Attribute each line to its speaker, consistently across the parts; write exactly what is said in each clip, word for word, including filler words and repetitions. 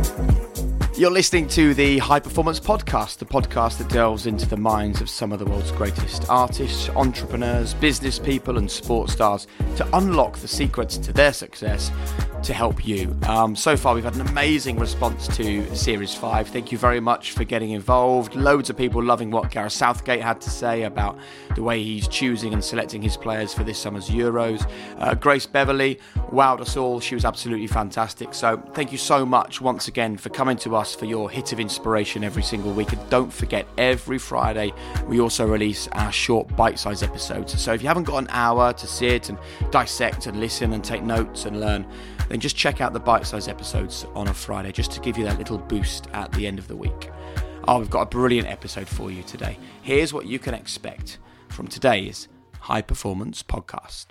Speaker 1: You're listening to the High Performance Podcast, the podcast that delves into the minds of some of the world's greatest artists, entrepreneurs, business people and sports stars to unlock the secrets to their success to help you. Um, so far, we've had an amazing response to Series five. Thank you very much for getting involved. Loads of people loving what Gareth Southgate had to say about the way he's choosing and selecting his players for this summer's Euros. Uh, Grace Beverley wowed us all. She was absolutely fantastic. So thank you so much once again for coming to us for your hit of inspiration every single week. And don't forget, every Friday we also release our short bite-sized episodes. So if you haven't got an hour to sit and dissect and listen and take notes and learn, then just check out the bite-sized episodes on a Friday just to give you that little boost at the end of the week. Oh, we've got a brilliant episode for you today. Here's what you can expect from today's High Performance Podcast.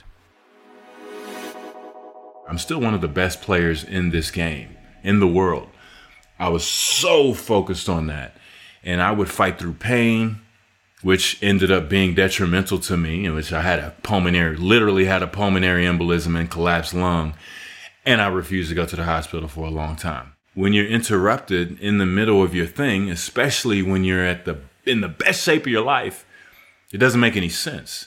Speaker 2: I'm still one of the best players in this game, in the world. I was so focused on that. And I would fight through pain, which ended up being detrimental to me, in which I had a pulmonary, literally had a pulmonary embolism and collapsed lung. And I refused to go to the hospital for a long time. When you're interrupted in the middle of your thing, especially when you're at the in the best shape of your life, it doesn't make any sense.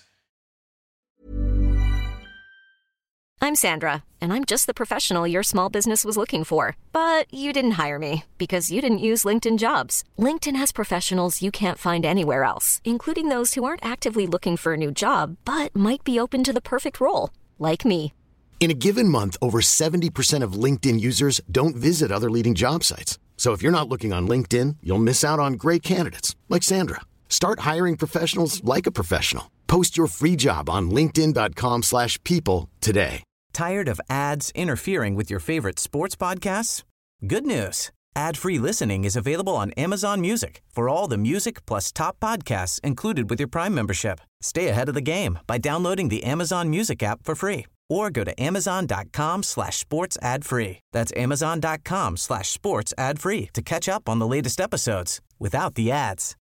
Speaker 3: I'm Sandra, and I'm just the professional your small business was looking for. But you didn't hire me because you didn't use LinkedIn Jobs. LinkedIn has professionals you can't find anywhere else, including those who aren't actively looking for a new job, but might be open to the perfect role, like me.
Speaker 4: In a given month, over seventy percent of LinkedIn users don't visit other leading job sites. So if you're not looking on LinkedIn, you'll miss out on great candidates like Sandra. Start hiring professionals like a professional. Post your free job on linkedin dot com slash people today.
Speaker 5: Tired of ads interfering with your favorite sports podcasts? Good news. Ad-free listening is available on Amazon Music for all the music plus top podcasts included with your Prime membership. Stay ahead of the game by downloading the Amazon Music app for free or go to amazon.com slash sports ad free. That's amazon.com slash sports ad free to catch up on the latest episodes without the ads.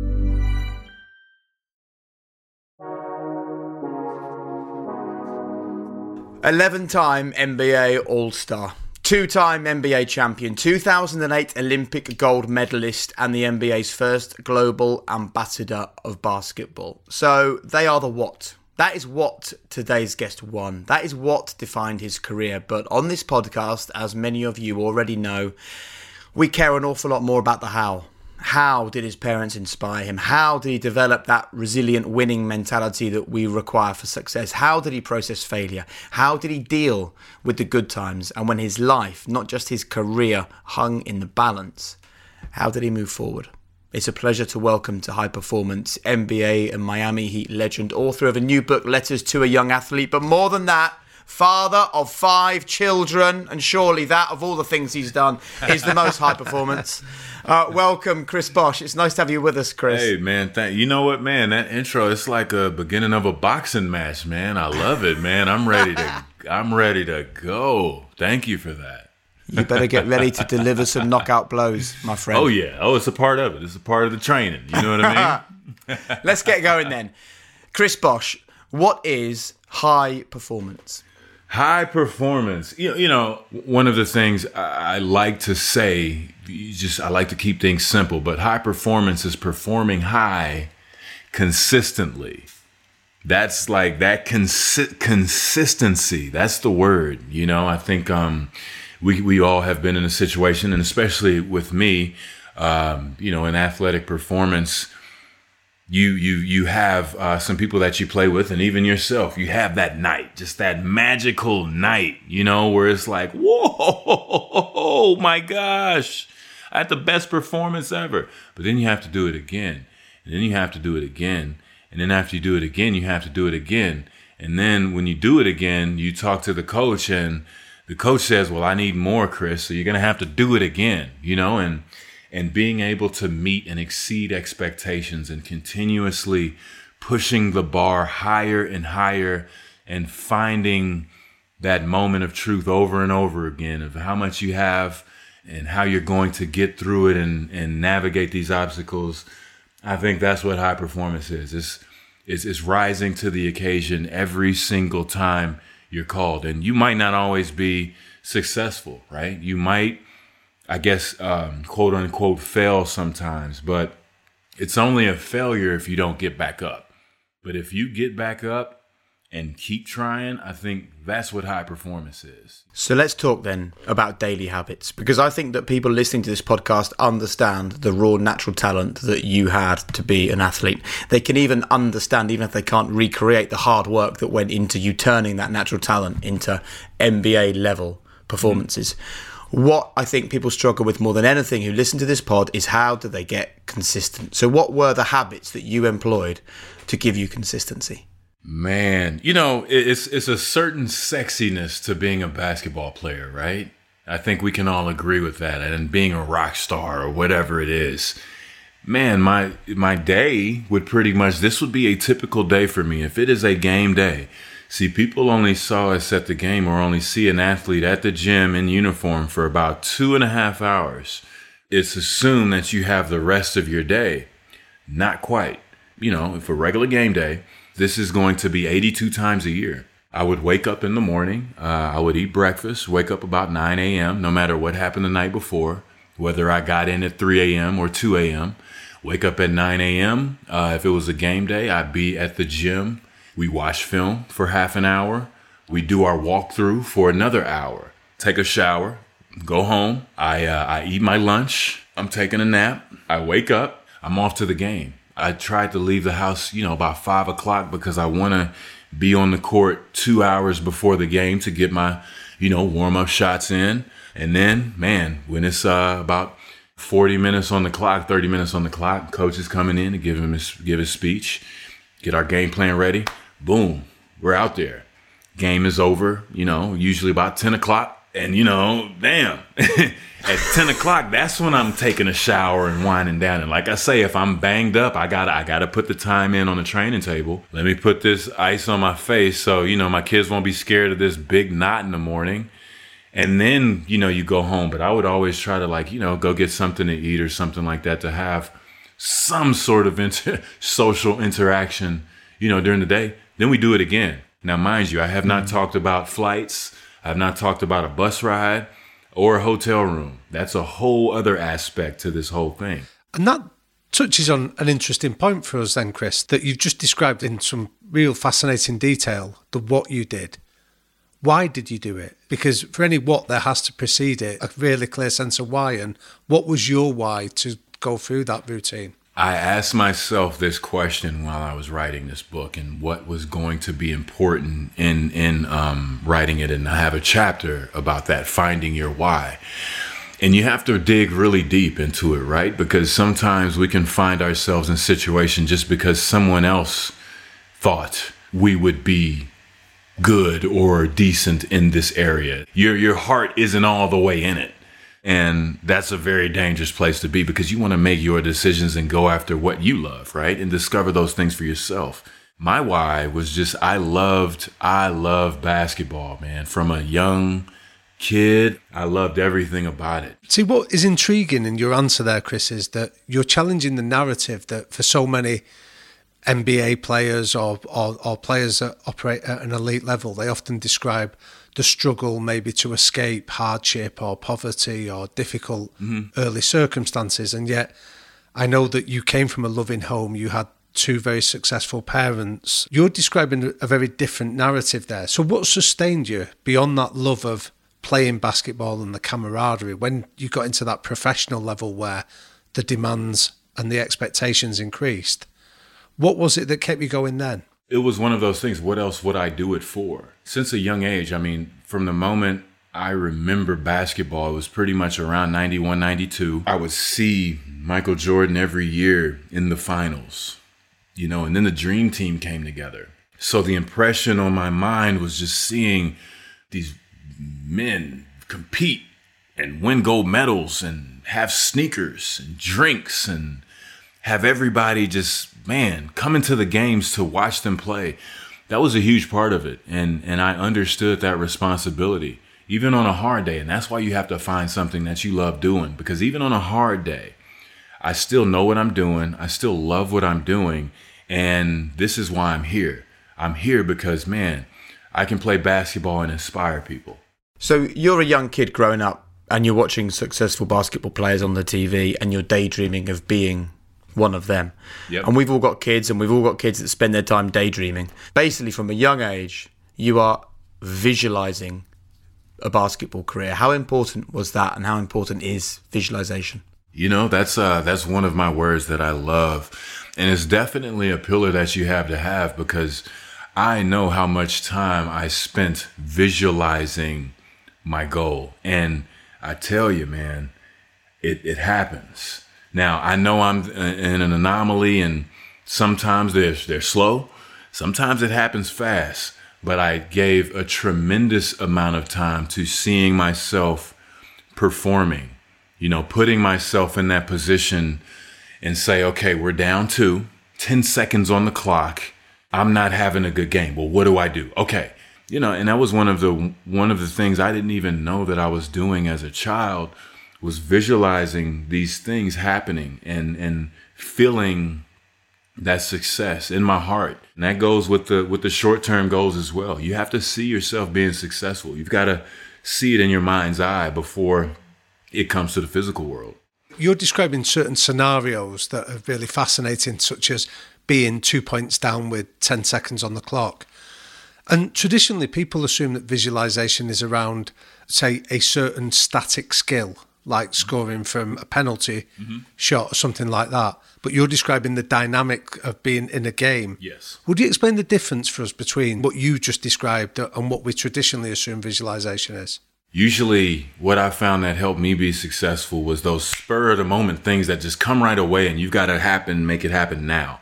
Speaker 1: eleven-time N B A All-Star, two-time N B A champion, two thousand eight Olympic gold medalist, and the N B A's first global ambassador of basketball. So they are the what. That is what today's guest won. That is what defined his career. But on this podcast, as many of you already know, we care an awful lot more about the how. How did his parents inspire him? How did he develop that resilient winning mentality that we require for success? How did he process failure? How did he deal with the good times? And when his life, not just his career, hung in the balance, how did he move forward? It's a pleasure to welcome to High Performance N B A and Miami Heat legend, author of a new book, Letters to a Young Athlete, but more than that, father of five children, and surely that, of all the things he's done, is the most high performance. Uh, welcome, Chris Bosh. It's nice to have you with us, Chris.
Speaker 2: Hey, man. Thank you. Know what, man? That intro, it's like a beginning of a boxing match, man. I love it, man. I'm ready to. I'm ready to go. Thank you for that.
Speaker 1: You better get ready to deliver some knockout blows, my friend.
Speaker 2: Oh, yeah. Oh, it's a part of it. It's a part of the training. You know what I mean?
Speaker 1: Let's get going then. Chris Bosh, what is high performance?
Speaker 2: High performance. You, you know, one of the things I, I like to say, you just I like to keep things simple, but high performance is performing high consistently. That's like that consi- consistency. That's the word. You know, I think um, we we all have been in a situation, and especially with me, um, you know, in athletic performance, you you you have uh, some people that you play with, and even yourself. You have that night, just that magical night, you know, where it's like, whoa, my gosh, I had the best performance ever. But then you have to do it again, and then you have to do it again. And then after you do it again, you have to do it again. And then when you do it again, you talk to the coach, and the coach says, well, I need more, Chris. So you're going to have to do it again, you know, and and being able to meet and exceed expectations and continuously pushing the bar higher and higher and finding that moment of truth over and over again of how much you have and how you're going to get through it and, and navigate these obstacles. I think that's what high performance is. It's, it's, it's rising to the occasion every single time you're called. And you might not always be successful, right? You might I guess, um, quote unquote, fail sometimes. But it's only a failure if you don't get back up. But if you get back up and keep trying, I think that's what high performance is.
Speaker 1: So let's talk then about daily habits, because I think that people listening to this podcast understand the raw natural talent that you had to be an athlete. They can even understand, even if they can't recreate, the hard work that went into you turning that natural talent into N B A level performances. Mm-hmm. What I think people struggle with more than anything who listen to this pod is how do they get consistent? So what were the habits that you employed to give you consistency?
Speaker 2: Man, you know, it's it's a certain sexiness to being a basketball player, right? I think we can all agree with that. And being a rock star or whatever it is. Man, my my day would pretty much, this would be a typical day for me. If it is a game day, see, people only saw us at the game or only see an athlete at the gym in uniform for about two and a half hours. It's assumed that you have the rest of your day. Not quite. You know, for a regular game day, this is going to be eighty-two times a year. I would wake up in the morning. Uh, I would eat breakfast, wake up about nine a.m., no matter what happened the night before, whether I got in at three a.m. or two a.m. Wake up at nine a.m. Uh, if it was a game day, I'd be at the gym. We watch film for half an hour. We do our walkthrough for another hour. Take a shower, go home. I, uh, I eat my lunch. I'm taking a nap. I wake up. I'm off to the game. I tried to leave the house, you know, about five o'clock because I want to be on the court two hours before the game to get my, you know, warm-up shots in. And then, man, when it's uh, about forty minutes on the clock, thirty minutes on the clock, coach is coming in to give him his, give his speech, get our game plan ready. Boom, we're out there. Game is over, you know, usually about ten o'clock. And, you know, damn, at ten o'clock, that's when I'm taking a shower and winding down. And like I say, if I'm banged up, I got I got to put the time in on the training table. Let me put this ice on my face so, you know, my kids won't be scared of this big knot in the morning. And then, you know, you go home. But I would always try to, like, you know, go get something to eat or something like that to have some sort of inter- social interaction, you know, during the day. Then we do it again. Now, mind you, I have not mm-hmm. talked about flights. I've not talked about a bus ride or a hotel room. That's a whole other aspect to this whole thing.
Speaker 6: And that touches on an interesting point for us then, Chris, that you've just described in some real fascinating detail, the what you did. Why did you do it? Because for any what, there has to precede it, a really clear sense of why. And what was your why to go through that routine?
Speaker 2: I asked myself this question while I was writing this book and what was going to be important in in um, writing it. And I have a chapter about that, finding your why. And you have to dig really deep into it, right? Because sometimes we can find ourselves in situations just because someone else thought we would be good or decent in this area. Your your heart isn't all the way in it. And that's a very dangerous place to be because you want to make your decisions and go after what you love, right? And discover those things for yourself. My why was just, I loved, I love basketball, man. From a young kid, I loved everything about it.
Speaker 6: See, what is intriguing in your answer there, Chris, is that you're challenging the narrative that for so many N B A players or, or, or players that operate at an elite level, they often describe the struggle maybe to escape hardship or poverty or difficult mm-hmm. early circumstances. And yet I know that you came from a loving home. You had two very successful parents. You're describing a very different narrative there. So what sustained you beyond that love of playing basketball and the camaraderie when you got into that professional level where the demands and the expectations increased? What was it that kept you going then?
Speaker 2: It was one of those things. What else would I do it for? Since a young age, I mean, from the moment I remember basketball, it was pretty much around ninety-one, ninety-two. I would see Michael Jordan every year in the finals, you know, and then the dream team came together. So the impression on my mind was just seeing these men compete and win gold medals and have sneakers and drinks and have everybody just, man, come into the games to watch them play. That was a huge part of it. And and I understood that responsibility, even on a hard day. And that's why you have to find something that you love doing. Because even on a hard day, I still know what I'm doing. I still love what I'm doing. And this is why I'm here. I'm here because, man, I can play basketball and inspire people.
Speaker 1: So you're a young kid growing up and you're watching successful basketball players on the T V and you're daydreaming of being one of them.
Speaker 2: Yep.
Speaker 1: And we've all got kids, and we've all got kids that spend their time daydreaming. Basically, from a young age, you are visualizing a basketball career. How important was that, and how important is visualization?
Speaker 2: You know, that's uh, that's one of my words that I love. And it's definitely a pillar that you have to have, because I know how much time I spent visualizing my goal. And I tell you, man, it, it happens. Now, I know I'm in an anomaly, and sometimes they're, they're slow. Sometimes it happens fast. But I gave a tremendous amount of time to seeing myself performing, you know, putting myself in that position and say, okay, we're down two, ten seconds on the clock. I'm not having a good game. Well, what do I do? Okay. You know, and that was one of the one of the things I didn't even know that I was doing as a child, was visualizing these things happening and and feeling that success in my heart. And that goes with the with the short-term goals as well. You have to see yourself being successful. You've got to see it in your mind's eye before it comes to the physical world.
Speaker 6: You're describing certain scenarios that are really fascinating, such as being two points down with ten seconds on the clock. And traditionally, people assume that visualization is around, say, a certain static skill, like scoring from a penalty mm-hmm. shot or something like that. But you're describing the dynamic of being in a game.
Speaker 2: Yes.
Speaker 6: Would you explain the difference for us between what you just described and what we traditionally assume visualization is?
Speaker 2: Usually what I found that helped me be successful was those spur of the moment things that just come right away, and you've got to happen, make it happen now.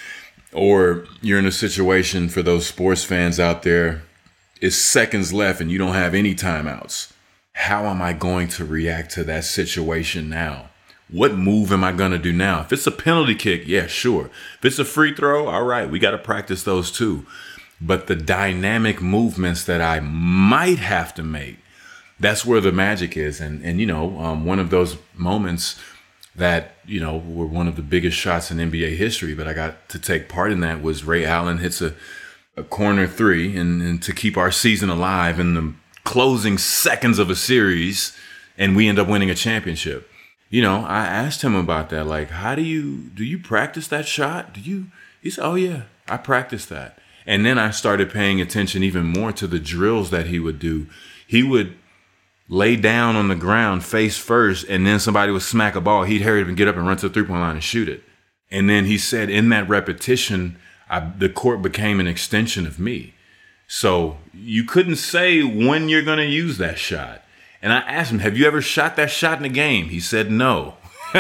Speaker 2: Or you're in a situation, for those sports fans out there, it's seconds left and you don't have any timeouts. How am I going to react to that situation now? What move am I going to do now? If it's a penalty kick, yeah, sure. If it's a free throw, all right, we got to practice those too. But the dynamic movements that I might have to make, that's where the magic is. And, and you know, um, one of those moments that, you know, were one of the biggest shots in N B A history, but I got to take part in that, was Ray Allen hits a, a corner three and, and to keep our season alive in the closing seconds of a series, and we end up winning a championship. You know, I asked him about that. Like, how do you, do you practice that shot? Do you, he said, oh yeah, I practiced that. And then I started paying attention even more to the drills that he would do. He would lay down on the ground face first, and then somebody would smack a ball. He'd hurry up and get up and run to the three-point line and shoot it. And then he said in that repetition, I, the court became an extension of me. So you couldn't say when you're going to use that shot. And I asked him, have you ever shot that shot in a game? He said, no.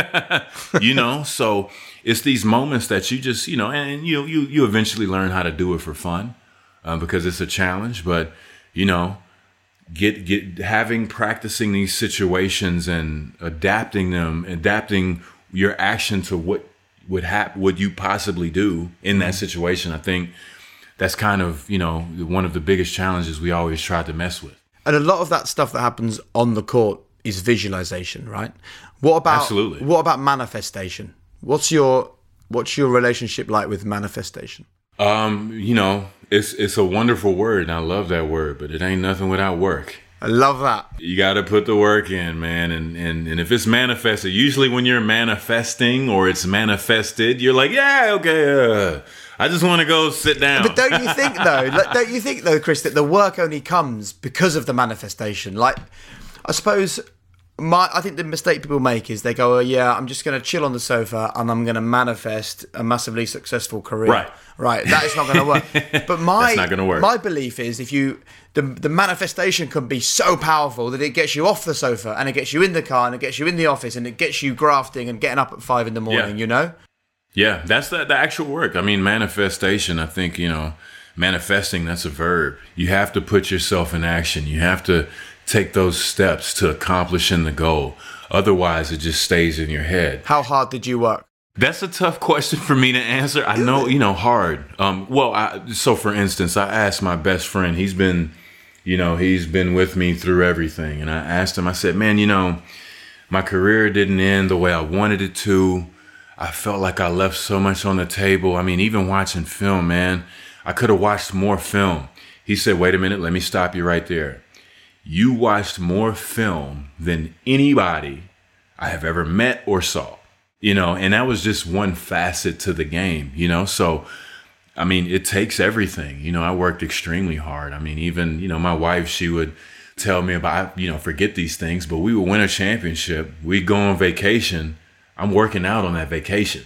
Speaker 2: You know, so it's these moments that you just, you know, and you you you eventually learn how to do it for fun uh, because it's a challenge. But, you know, get get having practicing these situations and adapting them, adapting your action to what would hap- would you possibly do in that situation. I think that's kind of, you know, one of the biggest challenges we always try to mess with.
Speaker 1: And a lot of that stuff that happens on the court is visualization, right? What about
Speaker 2: Absolutely.
Speaker 1: What about manifestation? What's your what's your relationship like with manifestation?
Speaker 2: Um, you know, it's it's a wonderful word, and I love that word, but it ain't nothing without work.
Speaker 1: I love that.
Speaker 2: You got to put the work in, man. And, and, and if it's manifested, usually when you're manifesting or it's manifested, you're like, yeah, okay, uh, I just want to go sit down.
Speaker 1: But don't you think, though, like, don't you think, though, Chris, that the work only comes because of the manifestation? Like, I suppose my, I think the mistake people make is they go, oh, yeah, I'm just going to chill on the sofa and I'm going to manifest a massively successful career.
Speaker 2: Right.
Speaker 1: Right. That is not going to work. But my,
Speaker 2: That's not going to work.
Speaker 1: My belief is if you, the, the manifestation can be so powerful that it gets you off the sofa and it gets you in the car and it gets you in the office and it gets you grafting and getting up at five in the morning,
Speaker 2: Yeah.
Speaker 1: you know?
Speaker 2: Yeah, that's the, the actual work. I mean, manifestation, I think, you know, manifesting, that's a verb. You have to put yourself in action. You have to take those steps to accomplishing the goal. Otherwise, it just stays in your head.
Speaker 1: How hard did you work?
Speaker 2: That's a tough question for me to answer. I know, you know, hard. Um, well, I, so for instance, I asked my best friend, he's been, you know, he's been with me through everything. And I asked him, I said, man, you know, my career didn't end the way I wanted it to. I felt like I left so much on the table. I mean, even watching film, man, I could have watched more film. He said, wait a minute, let me stop you right there. you watched more film than anybody I have ever met or saw, you know, and that was just one facet to the game, you know. So, I mean, it takes everything. You know, I worked extremely hard. I mean, even, you know, my wife, she would tell me about, you know, forget these things, but we would win a championship. We'd go on vacation. I'm working out on that vacation.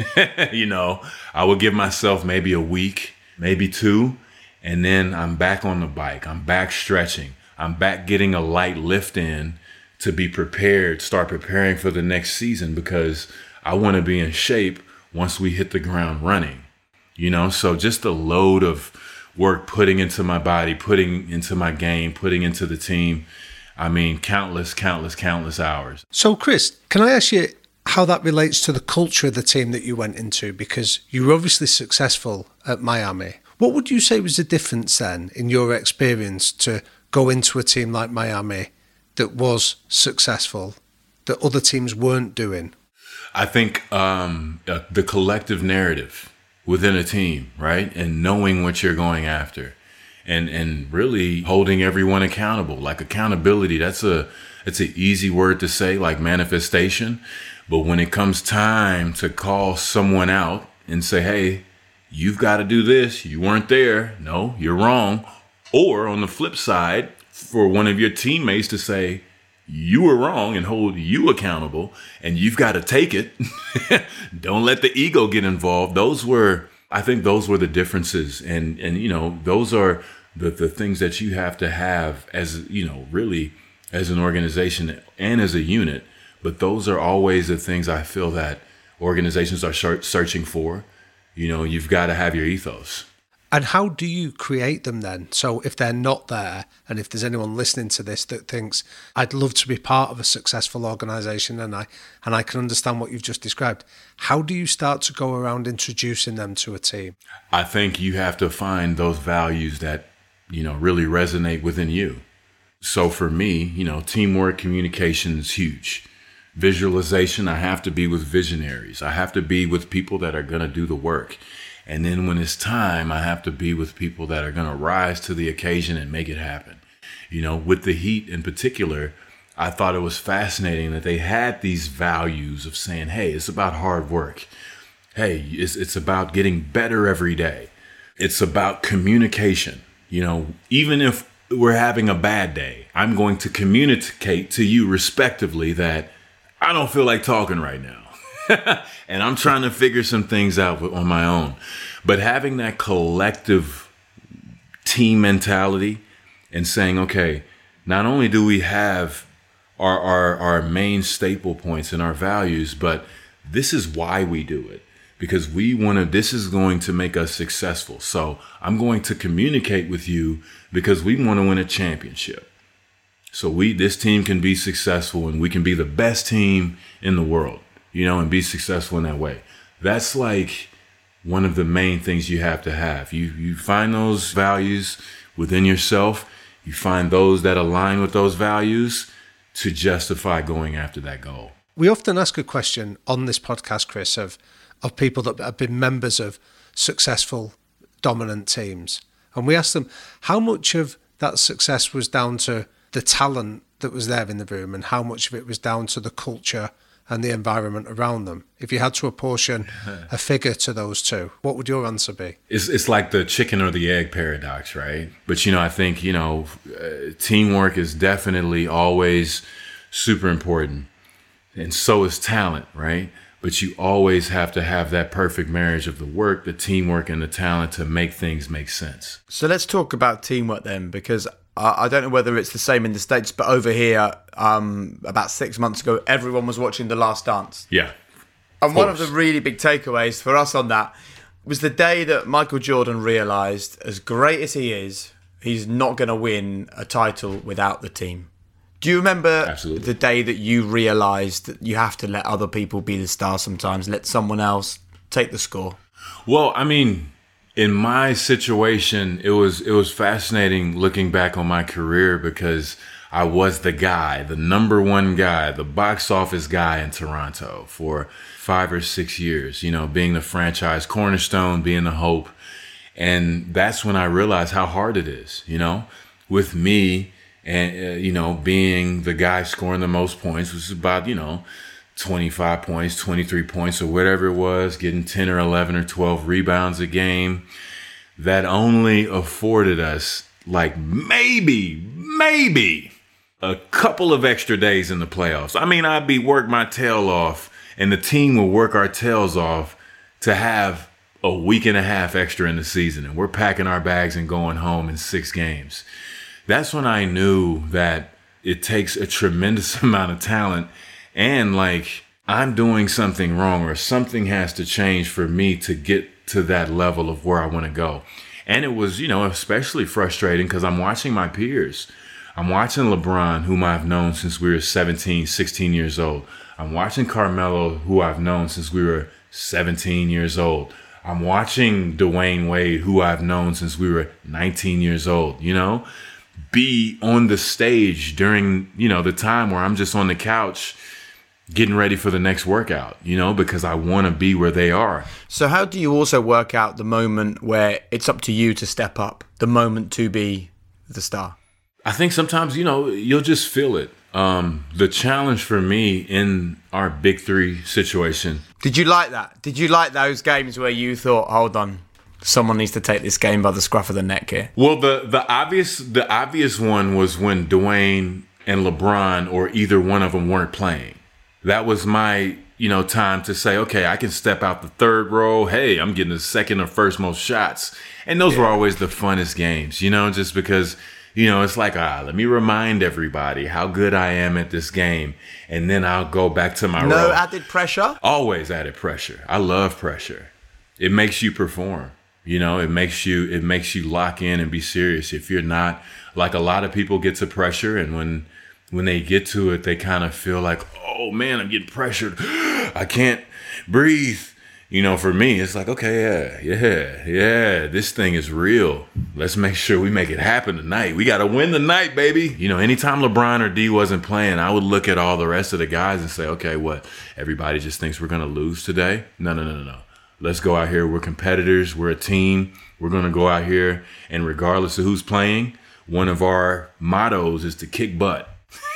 Speaker 2: You know, I would give myself maybe a week, maybe two, and then I'm back on the bike. I'm back stretching. I'm back getting a light lift in to be prepared, start preparing for the next season, because I want to be in shape once we hit the ground running. You know, so just the load of work putting into my body, putting into my game, putting into the team. I mean, countless, countless, countless hours.
Speaker 6: So, Chris, can I ask you how that relates to the culture of the team that you went into? Because you were obviously successful at Miami. What would you say was the difference then in your experience to go into a team like Miami that was successful, that other teams weren't doing?
Speaker 2: I think um, uh, the collective narrative within a team, right? And knowing what you're going after, and and really holding everyone accountable. Like accountability, that's a it's an easy word to say, like manifestation. But when it comes time to call someone out and say, hey, you've got to do this. You weren't there. No, you're wrong. Or on the flip side, for one of your teammates to say, you were wrong, and hold you accountable, and you've got to take it. Don't let the ego get involved. Those were, I think those were the differences. And, and, you know, those are the, the things that you have to have as, you know, really as an organization and as a unit. But those are always the things I feel that organizations are searching for. You know, you've got to have your ethos.
Speaker 6: And how do you create them then? So if they're not there, and if there's anyone listening to this that thinks, I'd love to be part of a successful organisation, and I and I can understand what you've just described, how do you start to go around introducing them to a team?
Speaker 2: I think you have to find those values that, you know, really resonate within you. So for me, you know, teamwork, communication is huge. Visualization, I have to be with visionaries. I have to be with people that are going to do the work. And then when it's time, I have to be with people that are going to rise to the occasion and make it happen. You know, with the Heat in particular, I thought it was fascinating that they had these values of saying, hey, it's about hard work. Hey, it's, it's about getting better every day. It's about communication. You know, even if we're having a bad day, I'm going to communicate to you respectively that I don't feel like talking right now. And I'm trying to figure some things out on my own. But having that collective team mentality and saying, okay, not only do we have our, our, our main staple points and our values, but this is why we do it. Because we want to, this is going to make us successful. So I'm going to communicate with you because we want to win a championship. So we, this team can be successful, and we can be the best team in the world, you know, and be successful in that way. That's like one of the main things you have to have. You you find those values within yourself. You find those that align with those values to justify going after that goal.
Speaker 6: We often ask a question on this podcast, Chris, of, of people that have been members of successful, dominant teams. And we ask them how much of that success was down to the talent that was there in the room, and how much of it was down to the culture and the environment around them. If you had to apportion a figure to those two, what would your answer be?
Speaker 2: It's it's like the chicken or the egg paradox, right? But, you know, I think, you know, uh, teamwork is definitely always super important. And so is talent, right? But you always have to have that perfect marriage of the work, the teamwork, and the talent to make things make sense.
Speaker 1: So let's talk about teamwork then, because I don't know whether it's the same in the States, but over here, um, about six months ago, everyone was watching The Last Dance.
Speaker 2: Yeah.
Speaker 1: And one of the really big takeaways for us on that was the day that Michael Jordan realised, as great as he is, he's not going to win a title without the team. Do you remember
Speaker 2: Absolutely.
Speaker 1: the day that you realised that you have to let other people be the star sometimes, let someone else take the score?
Speaker 2: Well, I mean, in my situation, it was it was fascinating looking back on my career, because I was the guy, the number one guy, the box office guy in Toronto for five or six years, you know, being the franchise cornerstone, being the hope. And that's when I realized how hard it is, you know, with me and, uh, you know, being the guy scoring the most points, which is about, you know, twenty-five points, twenty-three points or whatever it was, getting ten or eleven or twelve rebounds a game, that only afforded us like maybe, maybe a couple of extra days in the playoffs. I mean, I'd be work my tail off and the team will work our tails off to have a week and a half extra in the season. And we're packing our bags and going home in six games. That's when I knew that it takes a tremendous amount of talent and like I'm doing something wrong or something has to change for me to get to that level of where I want to go. And it was, you know, especially frustrating because I'm watching my peers. I'm watching LeBron, whom I've known since we were seventeen, sixteen years old. I'm watching Carmelo, who I've known since we were seventeen years old. I'm watching Dwayne Wade, who I've known since we were nineteen years old, you know, be on the stage during, you know, the time where I'm just on the couch getting ready for the next workout, you know, because I want to be where they are.
Speaker 1: So how do you also work out the moment where it's up to you to step up, the moment to be the star?
Speaker 2: I think sometimes, you know, you'll just feel it. Um, the challenge for me in our big three situation.
Speaker 1: Did you like that? Did you like those games where you thought, hold on, someone needs to take this game by the scruff of the neck here?
Speaker 2: Well, the, the obvious the obvious one was when Dwayne and LeBron or either one of them weren't playing. That was my, you know, time to say, okay, I can step out the third row. Hey, I'm getting the second or first most shots. And those yeah. were always the funnest games, you know, just because, you know, it's like, ah, let me remind everybody how good I am at this game. And then I'll go back to my
Speaker 1: no
Speaker 2: role.
Speaker 1: No added pressure?
Speaker 2: Always added pressure. I love pressure. It makes you perform. You know, it makes you it makes you lock in and be serious. If you're not, like a lot of people get to pressure and when when they get to it, they kind of feel like, oh man, I'm getting pressured. I can't breathe. You know, for me, it's like, okay, yeah, yeah, yeah, this thing is real. Let's make sure we make it happen tonight. We got to win the night, baby. You know, anytime LeBron or D wasn't playing, I would look at all the rest of the guys and say, okay, what? Everybody just thinks we're going to lose today? No, no, no, no, no. Let's go out here. We're competitors. We're a team. We're going to go out here. And regardless of who's playing, one of our mottos is to kick butt.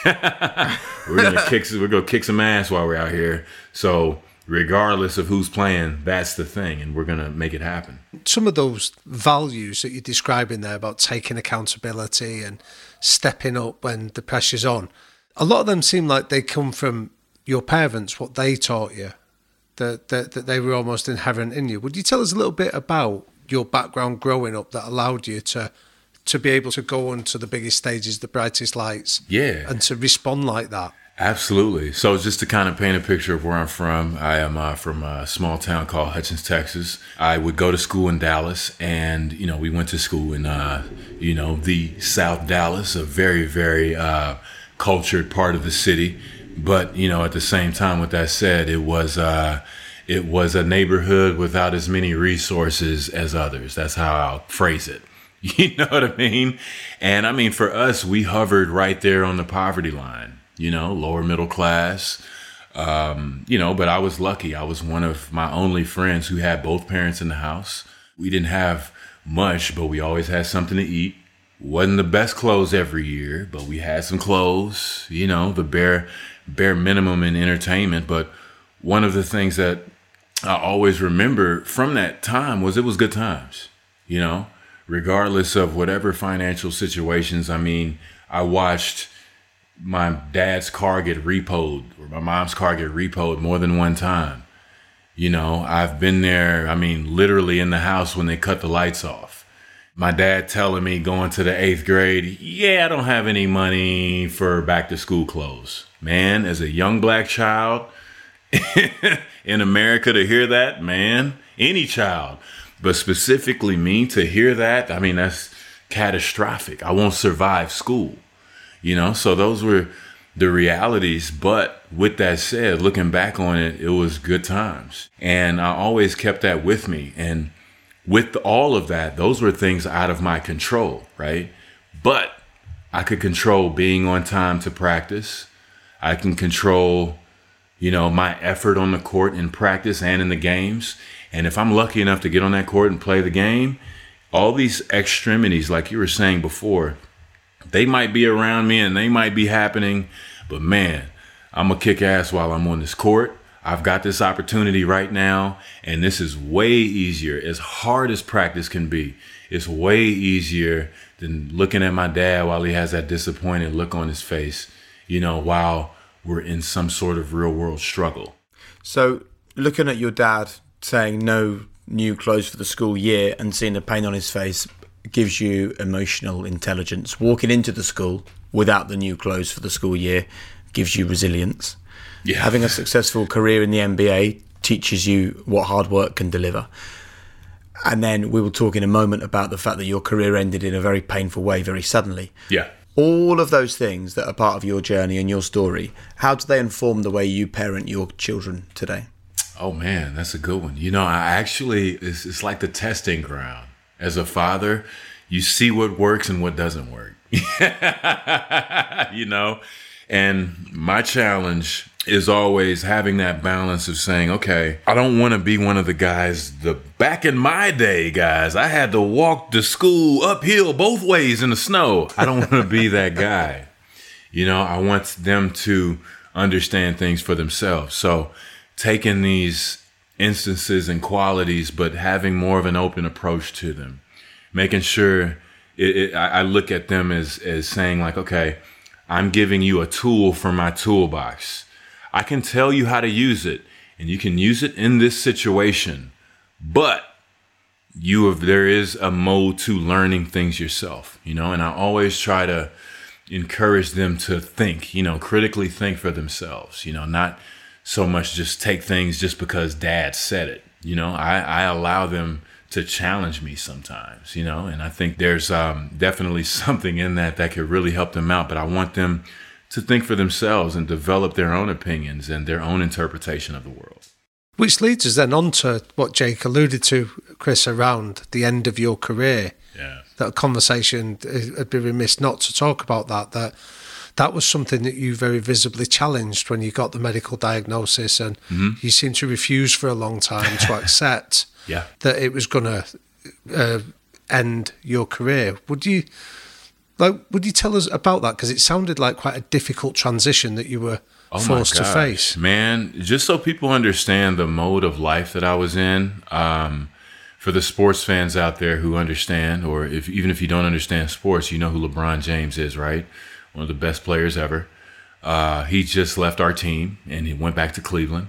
Speaker 2: we're going to kick, we're going to kick some ass while we're out here. So regardless of who's playing, that's the thing, and we're going to make it happen.
Speaker 6: Some of those values that you're describing there about taking accountability and stepping up when the pressure's on, a lot of them seem like they come from your parents, what they taught you, that, that, that they were almost inherent in you. Would you tell us a little bit about your background growing up that allowed you to to be able to go onto the biggest stages, the brightest lights,
Speaker 2: yeah,
Speaker 6: and to respond like that?
Speaker 2: Absolutely. So just to kind of paint a picture of where I'm from, I am uh, from a small town called Hutchins, Texas. I would go to school in Dallas, and, you know, we went to school in, uh, you know, the South Dallas, a very, very uh, cultured part of the city. But, you know, at the same time, with that said, it was uh, it was a neighborhood without as many resources as others. That's how I'll phrase it. You know what I mean? And I mean, for us, we hovered right there on the poverty line. You know, lower middle class, um, you know, but I was lucky. I was one of my only friends who had both parents in the house. We didn't have much, but we always had something to eat. Wasn't the best clothes every year, but we had some clothes, you know, the bare, bare minimum in entertainment. But one of the things that I always remember from that time was it was good times, you know, regardless of whatever financial situations. I mean, I watched my dad's car get repoed or my mom's car get repoed more than one time. You know, I've been there, I mean, literally in the house when they cut the lights off. My dad telling me going to the eighth grade, yeah, I don't have any money for back to school clothes. Man, as a young black child in America to hear that, man, any child, but specifically me to hear that, I mean, that's catastrophic. I won't survive school. You know, so those were the realities. But with that said, looking back on it, it was good times. And I always kept that with me. And with all of that, those were things out of my control, right? But I could control being on time to practice. I can control, you know, my effort on the court in practice and in the games. And if I'm lucky enough to get on that court and play the game, all these extremities, like you were saying before, They might be around me and they might be happening, but man, I'm going to kick ass while I'm on this court. I've got this opportunity right now, and this is way easier. As hard as practice can be, it's way easier than looking at my dad while he has that disappointed look on his face, you know, while we're in some sort of real world struggle.
Speaker 1: So looking at your dad saying no new clothes for the school year and seeing the pain on his face gives you emotional intelligence. Walking into the school without the new clothes for the school year gives you resilience.
Speaker 2: Yeah.
Speaker 1: Having a successful career in the N B A teaches you what hard work can deliver. And then we will talk in a moment about the fact that your career ended in a very painful way, very suddenly.
Speaker 2: Yeah.
Speaker 1: All of those things that are part of your journey and your story, how do they inform the way you parent your children today?
Speaker 2: Oh, man, that's a good one. You know, I actually, it's, it's like the testing ground. As a father, you see what works and what doesn't work. You know? And my challenge is always having that balance of saying, okay, I don't want to be one of the guys, the back in my day, guys, I had to walk to school uphill both ways in the snow. I don't want to be that guy. You know, I want them to understand things for themselves. So taking these instances and qualities, but having more of an open approach to them, making sure it, it, I look at them as, as saying like, okay, I'm giving you a tool from my toolbox. I can tell you how to use it, and you can use it in this situation, but you have, there is a mode to learning things yourself, you know, and I always try to encourage them to think, you know, critically think for themselves, you know, not so much just take things just because dad said it. You know, I, I allow them to challenge me sometimes, you know, and I think there's um, definitely something in that that could really help them out. But I want them to think for themselves and develop their own opinions and their own interpretation of the world.
Speaker 6: Which leads us then on to what Jake alluded to, Chris, around the end of your career.
Speaker 2: Yeah.
Speaker 6: That conversation, it'd be remiss not to talk about that, that that was something that you very visibly challenged when you got the medical diagnosis, and mm-hmm. you seemed to refuse for a long time to accept
Speaker 2: yeah.
Speaker 6: that it was going to uh, end your career. Would you like? Would you tell us about that? Because it sounded like quite a difficult transition that you were
Speaker 2: oh
Speaker 6: forced
Speaker 2: my
Speaker 6: to face.
Speaker 2: Man, just so people understand the mode of life that I was in, um, for the sports fans out there who understand, or if even if you don't understand sports, you know who LeBron James is, right? One of the best players ever. Uh, he just left our team and he went back to Cleveland.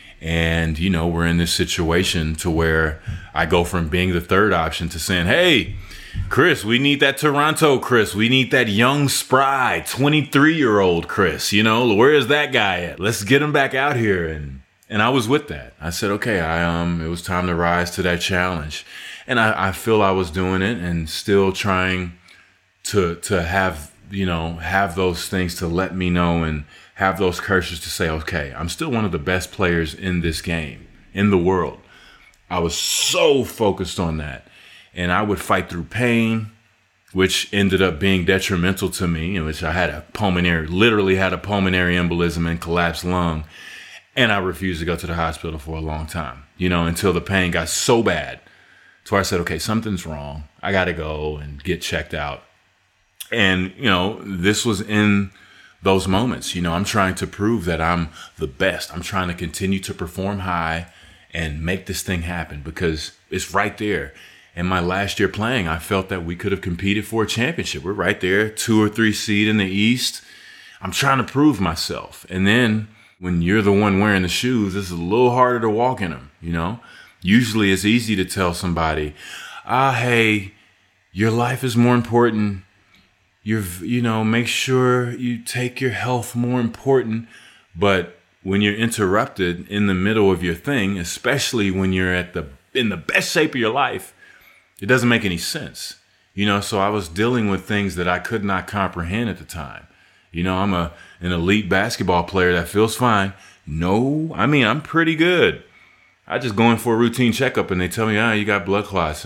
Speaker 2: And, you know, we're in this situation to where I go from being the third option to saying, hey, Chris, we need that Toronto Chris. We need that young, spry, twenty-three-year-old Chris. You know, where is that guy at? Let's get him back out here. And and I was with that. I said, okay, I um, it was time to rise to that challenge. And I, I feel I was doing it and still trying to to have, you know, have those things to let me know and have those curses to say, okay, I'm still one of the best players in this game, in the world. I was so focused on that. And I would fight through pain, which ended up being detrimental to me, in which I had a pulmonary, literally had a pulmonary embolism and collapsed lung. And I refused to go to the hospital for a long time, you know, until the pain got so bad. So I said, okay, something's wrong. I got to go and get checked out. And, you know, this was in those moments. You know, I'm trying to prove that I'm the best. I'm trying to continue to perform high and make this thing happen because it's right there. In my last year playing, I felt that we could have competed for a championship. We're right there, two or three seed in the East. I'm trying to prove myself. And then when you're the one wearing the shoes, it's a little harder to walk in them, you know? Usually it's easy to tell somebody, ah, hey, your life is more important. You're, you know, make sure you take your health more important. But when you're interrupted in the middle of your thing, especially when you're at the in the best shape of your life, it doesn't make any sense. You know, so I was dealing with things that I could not comprehend at the time. You know, I'm a an elite basketball player that feels fine. No, I mean, I'm pretty good. I just go in for a routine checkup and they tell me, ah, you got blood clots,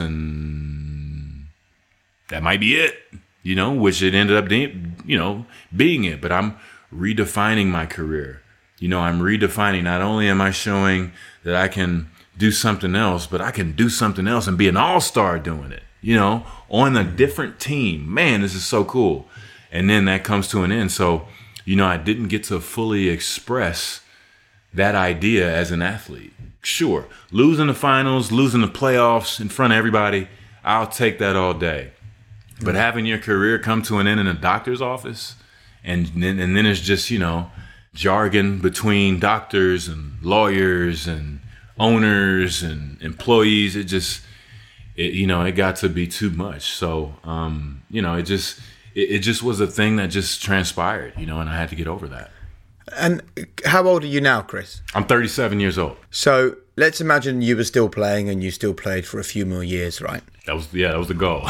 Speaker 2: and that might be it. You know, which it ended up, de- you know, being it. But I'm redefining my career. You know, I'm redefining. Not only am I showing that I can do something else, but I can do something else and be an all-star doing it, you know, on a different team. Man, this is so cool. And then that comes to an end. So, you know, I didn't get to fully express that idea as an athlete. Sure, losing the finals, losing the playoffs in front of everybody, I'll take that all day. But having your career come to an end in a doctor's office, and then, and then it's just, you know, jargon between doctors and lawyers and owners and employees, it just, it, you know, it got to be too much. So, um, you know, it just, it, it just was a thing that just transpired, you know, and I had to get over that.
Speaker 1: And how old are you now, Chris?
Speaker 2: I'm thirty-seven years old.
Speaker 1: So let's imagine you were still playing and you still played for a few more years, right?
Speaker 2: That was, yeah, that was the goal.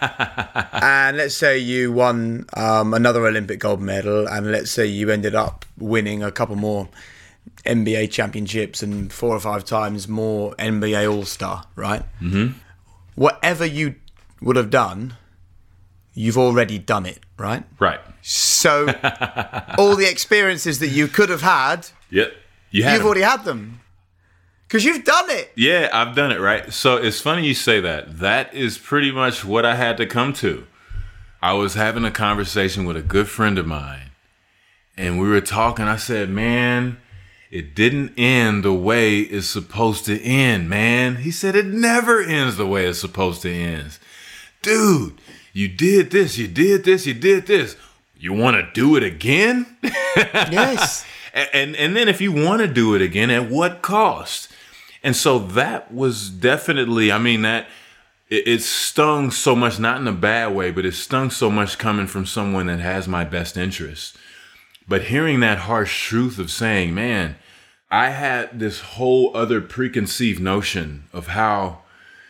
Speaker 1: And let's say you won um, another Olympic gold medal, and let's say you ended up winning a couple more N B A championships and four or five times more N B A All-Star, right? Mm-hmm. Whatever you would have done, you've already done it, right?
Speaker 2: Right.
Speaker 1: So all the experiences that you could have had,
Speaker 2: yep, you had
Speaker 1: you've
Speaker 2: them.
Speaker 1: already had them. Because you've done it.
Speaker 2: Yeah, I've done it, right? So it's funny you say that. That is pretty much what I had to come to. I was having a conversation with a good friend of mine, and we were talking. I said, man, it didn't end the way it's supposed to end, man. He said, it never ends the way it's supposed to end. Dude, you did this, you did this, you did this. You want to do it again?
Speaker 1: Yes.
Speaker 2: and, and and then if you want to do it again, at what cost? And so that was definitely, I mean, that it, it stung so much, not in a bad way, but it stung so much coming from someone that has my best interests. But hearing that harsh truth of saying, man, I had this whole other preconceived notion of how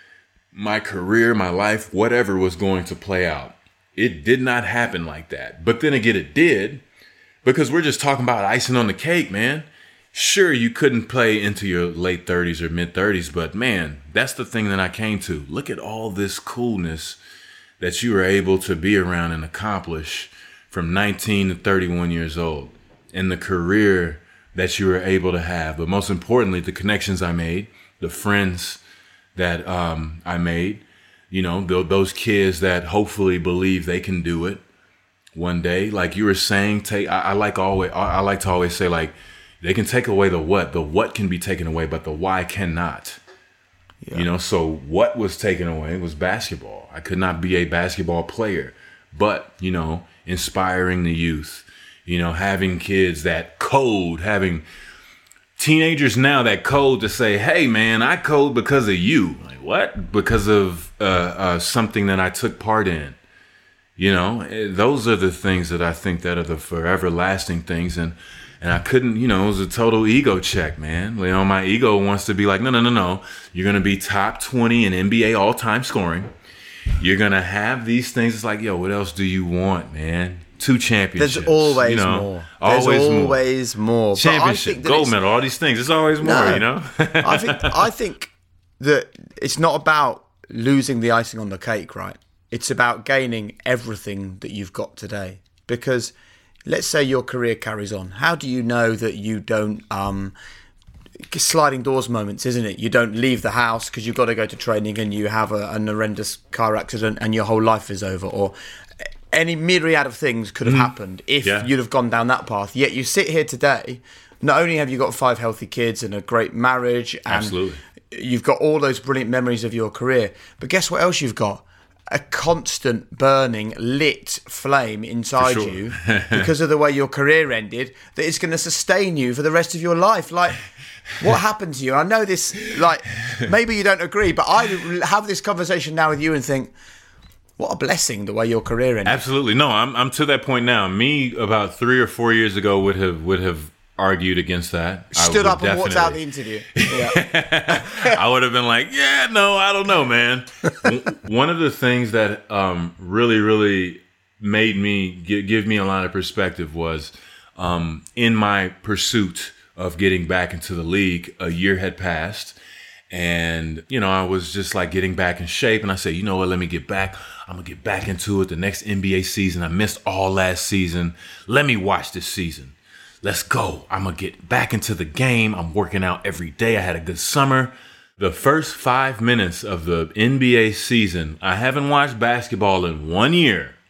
Speaker 2: my career, my life, whatever was going to play out. It did not happen like that. But then again, it did, because we're just talking about icing on the cake, man. Sure, you couldn't play into your late thirties or mid thirties, but man, that's the thing that I came to. Look at all this coolness that you were able to be around and accomplish from nineteen to thirty-one years old, and the career that you were able to have. But most importantly, the connections I made, the friends that um, I made, you know, th- those kids that hopefully believe they can do it one day. Like you were saying, take. I, I like always. I, I like to always say, like, they can take away the what. The what can be taken away, but the why cannot. Yeah. You know, so what was taken away was basketball. I could not be a basketball player, but, you know, inspiring the youth, you know, having kids that code, having teenagers now that code to say, hey, man, I code because of you. Like, what? Because of uh, uh, something that I took part in. You know, those are the things that I think that are the forever lasting things. And and I couldn't, you know, it was a total ego check, man. You know, my ego wants to be like, no, no, no, no. You're going to be top twenty in N B A all-time scoring. You're going to have these things. It's like, yo, what else do you want, man? Two championships.
Speaker 1: There's always
Speaker 2: you know,
Speaker 1: more.
Speaker 2: Always
Speaker 1: There's
Speaker 2: more.
Speaker 1: always more.
Speaker 2: Championship, gold medal, all these things. There's always more,
Speaker 1: No.
Speaker 2: you know?
Speaker 1: I think I think that it's not about losing the icing on the cake, right? It's about gaining everything that you've got today. Because let's say your career carries on. How do you know that you don't um, sliding doors moments, isn't it? You don't leave the house because you've got to go to training and you have a, an horrendous car accident and your whole life is over, or any myriad of things could have mm. happened if
Speaker 2: yeah.
Speaker 1: you'd have gone down that path. Yet you sit here today, not only have you got five healthy kids and a great marriage, and
Speaker 2: Absolutely.
Speaker 1: you've got all those brilliant memories of your career, but guess what else you've got? A constant burning lit flame inside
Speaker 2: sure.
Speaker 1: you because of the way your career ended, that it's going to sustain you for the rest of your life. Like, what happened to you? I know this, like, maybe you don't agree, but I have this conversation now with you and think, what a blessing the way your career ended.
Speaker 2: Absolutely. No, I'm I'm to that point now. Me about three or four years ago would have would have argued against that.
Speaker 1: Stood
Speaker 2: I
Speaker 1: up and
Speaker 2: definitely.
Speaker 1: walked out the interview. Yeah.
Speaker 2: I would have been like, yeah, no, I don't know, man. One of the things that um, really, really made me give, give me a lot of perspective was um, in my pursuit of getting back into the league, a year had passed. And, you know, I was just like getting back in shape. And I said, you know what, let me get back. I'm going to get back into it the next N B A season. I missed all last season. Let me watch this season. Let's go. I'm going to get back into the game. I'm working out every day. I had a good summer. The first five minutes of the N B A season, I haven't watched basketball in one year.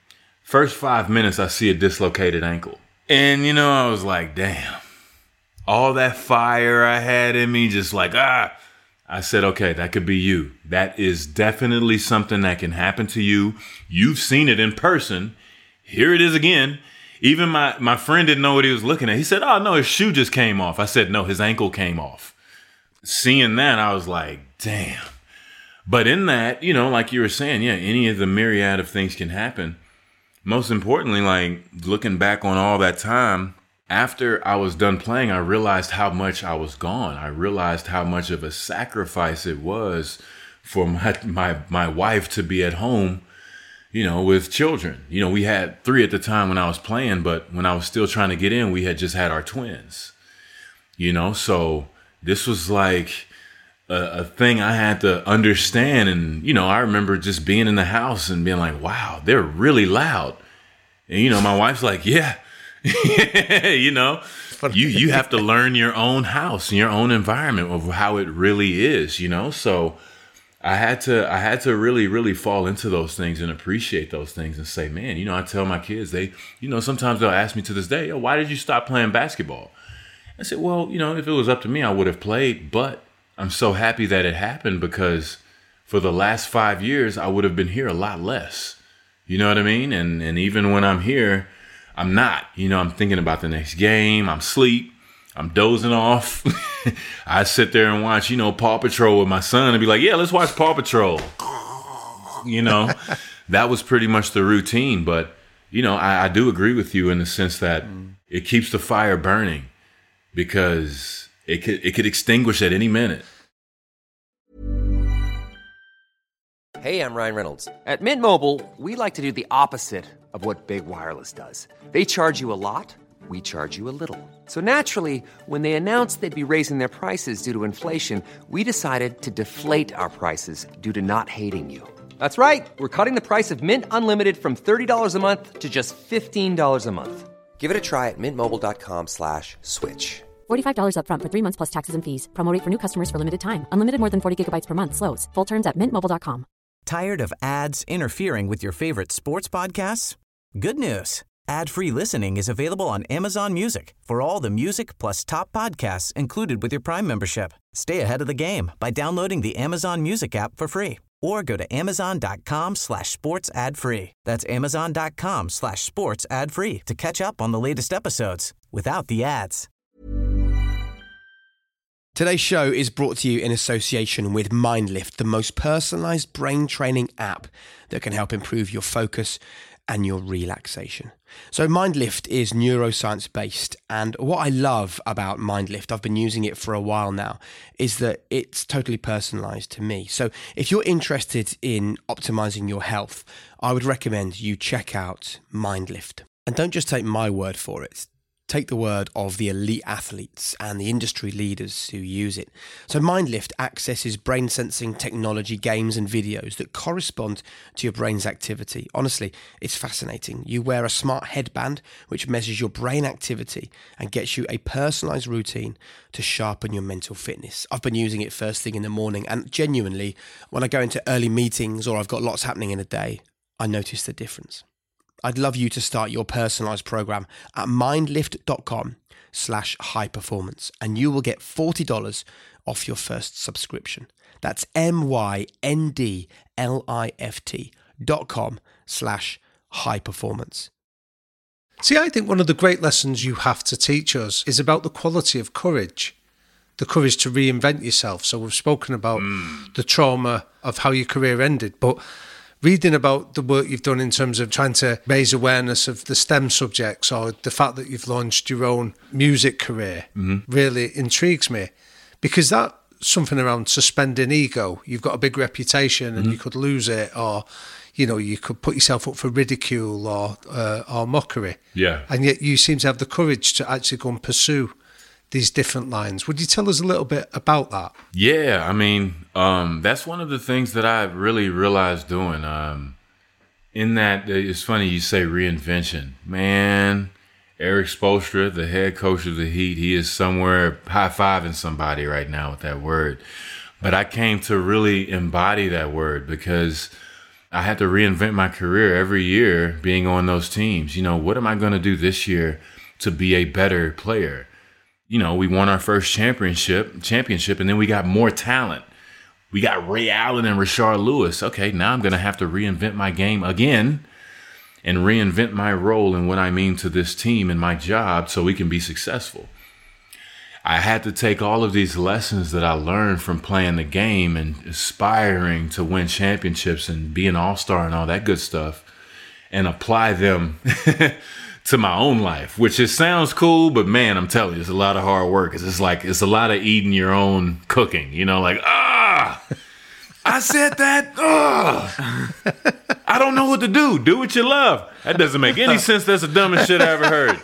Speaker 2: First five minutes, I see a dislocated ankle. And, you know, I was like, damn. All that fire I had in me, just like, ah. I said, okay, that could be you. That is definitely something that can happen to you. You've seen it in person. Here it is again. Even my, my friend didn't know what he was looking at. He said, oh, no, his shoe just came off. I said, no, his ankle came off. Seeing that, I was like, damn. But in that, you know, like you were saying, yeah, any of the myriad of things can happen. Most importantly, like looking back on all that time, after I was done playing, I realized how much I was gone. I realized how much of a sacrifice it was for my, my, my wife to be at home, you know, with children. You know, we had three at the time when I was playing, but when I was still trying to get in, we had just had our twins, you know, so this was like a, a thing I had to understand. And, you know, I remember just being in the house and being like, wow, they're really loud. And, you know, my wife's like, yeah. You know, you you have to learn your own house and your own environment of how it really is, you know. So I had to I had to really, really fall into those things and appreciate those things and say, man, you know, I tell my kids, they, you know, sometimes they'll ask me to this day, oh, why did you stop playing basketball? I said, well, you know, if it was up to me, I would have played. But I'm so happy that it happened because for the last five years, I would have been here a lot less. You know what I mean? And and even when I'm here, I'm not, you know, I'm thinking about the next game. I'm asleep. I'm dozing off. I sit there and watch, you know, Paw Patrol with my son and be like, yeah, let's watch Paw Patrol. You know, that was pretty much the routine. But, you know, I, I do agree with you in the sense that mm. it keeps the fire burning because it could, it could extinguish at any minute.
Speaker 7: Hey, I'm Ryan Reynolds. At Mint Mobile, we like to do the opposite of what Big Wireless does. They charge you a lot, we charge you a little. So naturally, when they announced they'd be raising their prices due to inflation, we decided to deflate our prices due to not hating you. That's right. We're cutting the price of Mint Unlimited from thirty dollars a month to just fifteen dollars a month. Give it a try at mintmobile.com slash switch.
Speaker 8: forty-five dollars up front for three months plus taxes and fees. Promo rate for new customers for limited time. Unlimited more than forty gigabytes per month. Slows full terms at mint mobile dot com.
Speaker 5: Tired of ads interfering with your favorite sports podcasts? Good news. Ad-free listening is available on Amazon Music for all the music plus top podcasts included with your Prime membership. Stay ahead of the game by downloading the Amazon Music app for free or go to amazon.com slash sports ad free. That's amazon.com slash sports ad free to catch up on the latest episodes without the ads.
Speaker 9: Today's show is brought to you in association with MindLift, the most personalized brain training app that can help improve your focus and your relaxation. So MindLift is neuroscience based, and what I love about MindLift, I've been using it for a while now, is that it's totally personalized to me. So if you're interested in optimizing your health, I would recommend you check out MindLift. And don't just take my word for it. Take the word of the elite athletes and the industry leaders who use it. So MindLift accesses brain sensing technology, games and videos that correspond to your brain's activity. Honestly, it's fascinating. You wear a smart headband which measures your brain activity and gets you a personalized routine to sharpen your mental fitness. I've been using it first thing in the morning, and genuinely, when I go into early meetings or I've got lots happening in a day, I notice the difference. I'd love you to start your personalized program at mindlift.com slash high performance and you will get forty dollars off your first subscription. That's M-Y-N-D-L-I-F-T dot com slash high performance.
Speaker 6: See, I think one of the great lessons you have to teach us is about the quality of courage, the courage to reinvent yourself. So we've spoken about mm. the trauma of how your career ended, but reading about the work you've done in terms of trying to raise awareness of the STEM subjects or the fact that you've launched your own music career mm-hmm. really intrigues me, because that's something around suspending ego. You've got a big reputation and mm-hmm. you could lose it, or, you know, you could put yourself up for ridicule or, uh, or mockery.
Speaker 2: Yeah.
Speaker 6: And yet you seem to have the courage to actually go and pursue these different lines. Would you tell us a little bit about that?
Speaker 2: Yeah, I mean, um, that's one of the things that I really realized doing. Um, in that, it's funny you say reinvention. Man, Erik Spoelstra, the head coach of the Heat, he is somewhere high-fiving somebody right now with that word. But I came to really embody that word because I had to reinvent my career every year being on those teams. You know, what am I going to do this year to be a better player? You know, we won our first championship, championship, and then we got more talent. We got Ray Allen and Rashard Lewis. Okay, now I'm going to have to reinvent my game again and reinvent my role and what I mean to this team and my job so we can be successful. I had to take all of these lessons that I learned from playing the game and aspiring to win championships and be an all-star and all that good stuff and apply them to my own life, which it sounds cool, but man, I'm telling you, it's a lot of hard work. It's just like, it's a lot of eating your own cooking, you know, like, ah, I said that. Ah, I don't know what to do. Do what you love. That doesn't make any sense. That's the dumbest shit I ever heard.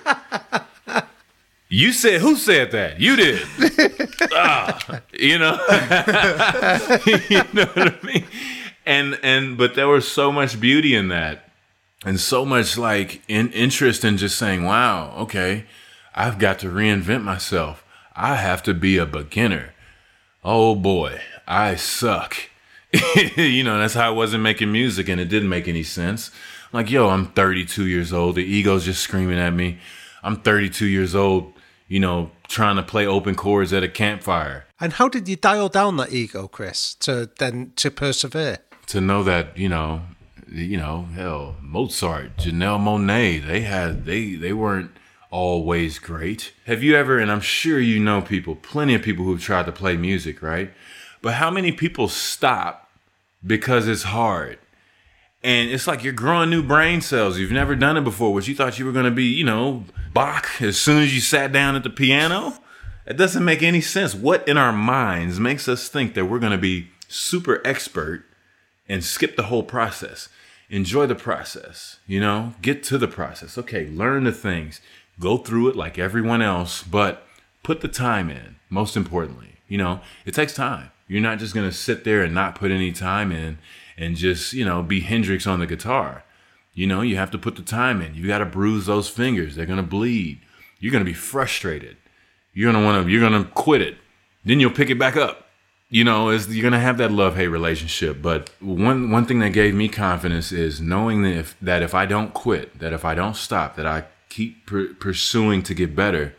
Speaker 2: You said, who said that? You did. ah, you know, you know what I mean? And, and, but there was so much beauty in that and so much like in, interest in just saying, wow, okay, I've got to reinvent myself. I have to be a beginner. Oh boy, I suck. You know, that's how I wasn't making music and it didn't make any sense. Like, yo, I'm thirty-two years old. The ego's just screaming at me. I'm thirty-two years old. You know, trying to play open chords at a campfire.
Speaker 6: And how did you dial down that ego, Chris, to then to persevere?
Speaker 2: To know that, you know, you know, hell, Mozart, Janelle Monáe, they had they they weren't always great. Have you ever, and I'm sure you know people, plenty of people who've tried to play music, right? But how many people stop because it's hard? And it's like you're growing new brain cells. You've never done it before, which you thought you were going to be, you know, Bach as soon as you sat down at the piano. It doesn't make any sense. What in our minds makes us think that we're going to be super expert and skip the whole process? Enjoy the process, you know, get to the process. Okay, learn the things, go through it like everyone else, but put the time in, most importantly. You know, it takes time. You're not just going to sit there and not put any time in and just, you know, be Hendrix on the guitar. You know, you have to put the time in. You got to bruise those fingers. They're going to bleed. You're going to be frustrated. You're going to want to, you're going to quit it. Then you'll pick it back up. You know, is you're going to have that love-hate relationship. But one, one thing that gave me confidence is knowing that if, that if I don't quit, that if I don't stop, that I keep per- pursuing to get better,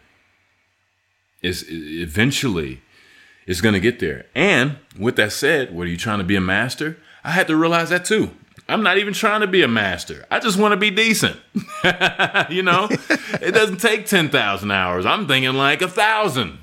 Speaker 2: is eventually it's going to get there. And with that said, what are you trying to be a master? I had to realize that too. I'm not even trying to be a master. I just want to be decent. You know, it doesn't take ten thousand hours. I'm thinking like a thousand.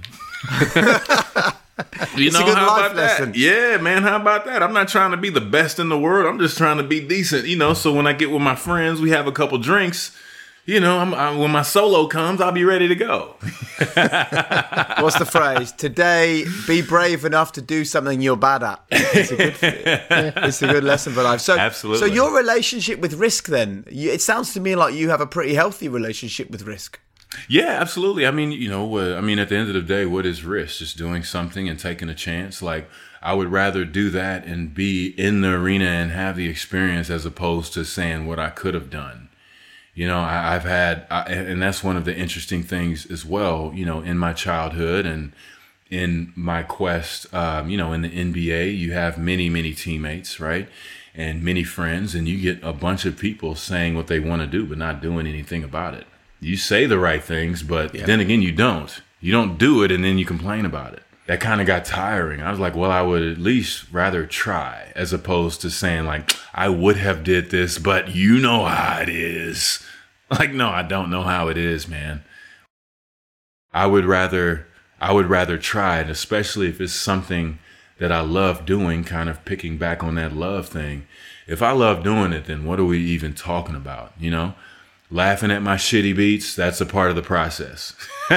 Speaker 2: You
Speaker 1: it's
Speaker 2: know,
Speaker 1: a good
Speaker 2: how
Speaker 1: life
Speaker 2: about
Speaker 1: lesson.
Speaker 2: that? Yeah, man, how about that? I'm not trying to be the best in the world. I'm just trying to be decent, you know, so when I get with my friends, we have a couple drinks. You know, I'm, I, when my solo comes, I'll be ready to go.
Speaker 1: What's the phrase? Today, be brave enough to do something you're bad at. It's a good, it's a good lesson for life. So,
Speaker 2: Absolutely.
Speaker 1: So your relationship with risk then, you, it sounds to me like you have a pretty healthy relationship with risk.
Speaker 2: Yeah, absolutely. I mean, you know, uh, I mean, at the end of the day, what is risk? Just doing something and taking a chance. Like, I would rather do that and be in the arena and have the experience as opposed to saying what I could have done. You know, I, I've had, I, and that's one of the interesting things as well, you know, in my childhood and in my quest, um, you know, in the N B A, you have many, many teammates, right? And many friends, and you get a bunch of people saying what they want to do, but not doing anything about it. You say the right things, but yeah. Then again, you don't. You don't do it, and then you complain about it. That kind of got tiring. I was like, well, I would at least rather try as opposed to saying like, I would have did this, but you know how it is. Like, no, I don't know how it is, man. I would rather, I would rather try it, especially if it's something that I love doing, kind of picking back on that love thing. If I love doing it, then what are we even talking about? You know, laughing at my shitty beats, that's a part of the process.